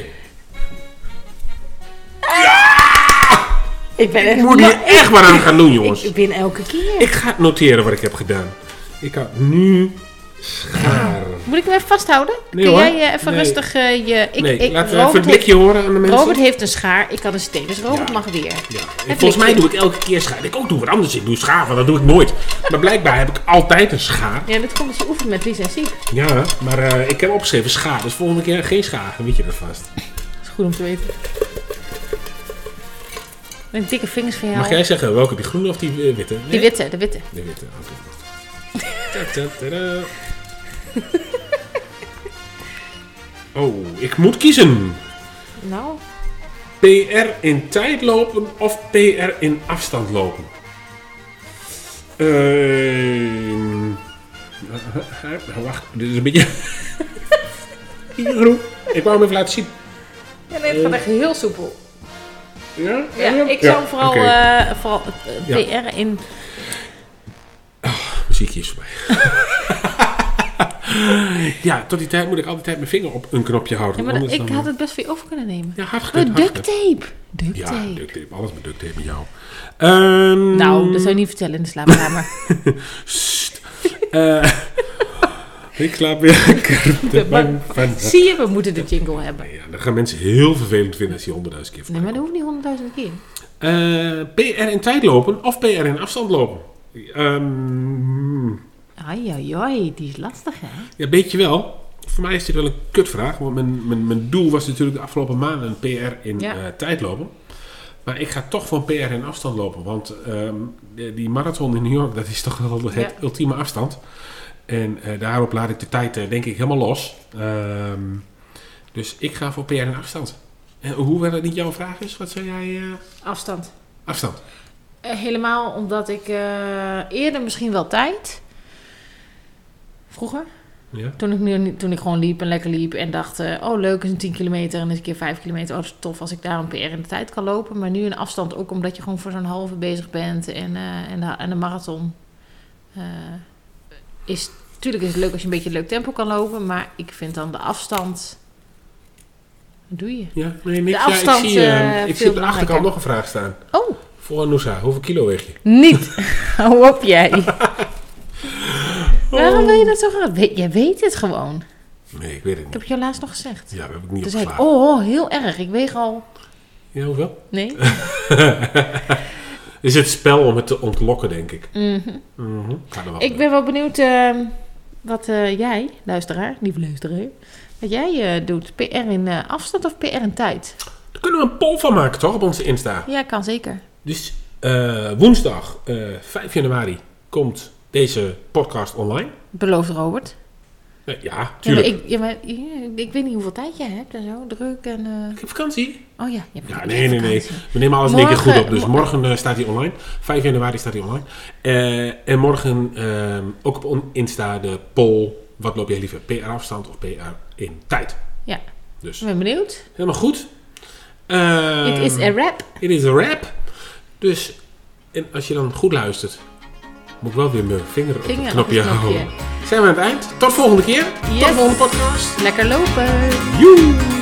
Ik ben Ik echt... moet hier echt wat aan gaan doen, jongens. Ik win elke keer. Ik ga noteren wat ik heb gedaan. Ik ga nu schaar. Moet ik hem even vasthouden? Nee, Kun hoor. jij uh, even Nee. rustig uh, je... Ik, Nee, ik, laten we Robert even het blikje heeft, horen aan de mensen. Robert heeft een schaar, ik had een steen, dus Robert Ja. mag weer. Ja. Het Volgens mij blikje. doe ik elke keer schaar. Ik ook doe wat anders. Ik doe schaar, want dat doe ik nooit. Maar blijkbaar heb ik altijd een schaar. Ja, dit komt als je oefent met Lies en Siep. Ja, maar uh, ik heb opgeschreven schaar. Dus volgende keer geen schaar. Dan weet je dat vast. Dat is goed om te weten. Met dikke vingers van jou. Mag jij zeggen welke, die groene of die uh, witte? Nee? Die witte, de witte. De witte, oké. Okay. Oh, ik moet kiezen. Nou, P R in tijd lopen of P R in afstand lopen? Ehm... Uh, wacht, dit is een beetje... Hier, ik wou hem even laten zien. ja, nee, het gaat echt heel soepel. Ja? Ja, ik zou vooral, okay. uh, vooral uh, Ja. P R in... Muziekje is voorbij. Ja, tot die tijd moet ik altijd mijn vinger op een knopje houden. Ja, maar dat- anders ik dan- had het best weer over kunnen nemen. Ja, hard Oh, gedaan. hard duct gedaan. tape. Duct Ja, tape. duct tape. Alles met duct tape met jou. Um, Nou, dat zou je niet vertellen in de slaapkamer. Sst. Uh, ik slaap weer lekker op de bank van... Zie je, we moeten de jingle hebben. Ja, dan gaan mensen heel vervelend vinden als je honderdduizend keer Nee, maar voorbij dat hoeft niet honderdduizend keer. komt. Uh, P R in tijd lopen of P R in afstand lopen? Um, Ai, ai, ai, die is lastig, hè? ja, weet je wel. Voor mij is dit wel een kutvraag. Want mijn, mijn, mijn doel was natuurlijk de afgelopen maanden een P R in Ja. uh, tijd lopen. Maar ik ga toch voor een P R in afstand lopen. Want um, die, die marathon in New York, dat is toch wel het Ja. ultieme afstand. En uh, daarop laat ik de tijd uh, denk ik helemaal los. Um, dus ik ga voor P R in afstand. En hoewel dat niet jouw vraag is, wat zou jij... Uh, Afstand. afstand. Uh, helemaal omdat ik uh, eerder misschien wel tijd... Vroeger, Ja? toen ik, nu, toen ik gewoon liep en lekker liep en dacht... Uh, oh, leuk is een tien kilometer en eens een keer vijf kilometer. Oh, dat is tof als ik daar een P R in de tijd kan lopen. Maar nu een afstand ook omdat je gewoon voor zo'n halve bezig bent. En, uh, en, de, en de marathon uh, is... Tuurlijk is het leuk als je een beetje leuk tempo kan lopen. Maar ik vind dan de afstand Wat doe je? Ja, nee, niks. De afstand, ja, ik zie, uh, uh, ik zie op de achterkant nog een vraag staan. Oh. Voor Noosa, hoeveel kilo weeg je? Niet. Hou op jij. Oh. Waarom wil je dat zo graag? We- jij weet het gewoon. Nee, ik weet het niet. Ik heb het jou laatst nog gezegd. Ja, dat heb ik niet Toen zei ik, opgeslagen. oh, heel erg. Ik weeg al... Ja, hoeveel? Nee? Is het spel om het te ontlokken, denk ik. Mm-hmm. Mm-hmm. Ga er wel Ik ben wel benieuwd uh, wat uh, jij, luisteraar, lieve luisteraar, wat jij uh, doet. P R in uh, afstand of P R in tijd? Daar kunnen we een poll van maken, toch? Op onze Insta. Ja, kan zeker. Dus uh, woensdag uh, vijf januari komt deze podcast online. Belooft Robert. Uh, ja, Ja, maar tuurlijk. ik, ja, maar, ja, ik weet niet hoeveel tijd jij hebt en zo. Druk en... Uh... Ik heb vakantie. Oh ja, je hebt Ja, je nee, hebt nee, nee. vakantie. We nemen alles in één keer Morgen- goed op. Dus mo- morgen uh, staat hij online. vijf januari staat hij online. Uh, en morgen uh, ook op on- Insta de poll. Wat loop jij liever? P R afstand of P R in tijd? Ja, Dus ik ben benieuwd. helemaal goed. Uh, It is a rap. It is a rap. Dus en als je dan goed luistert, moet ik wel weer mijn vinger, op Vinger het op knopje het knopje. houden. Zijn we aan het eind. Tot volgende keer. Yes. Tot de volgende podcast. Lekker lopen. Joe.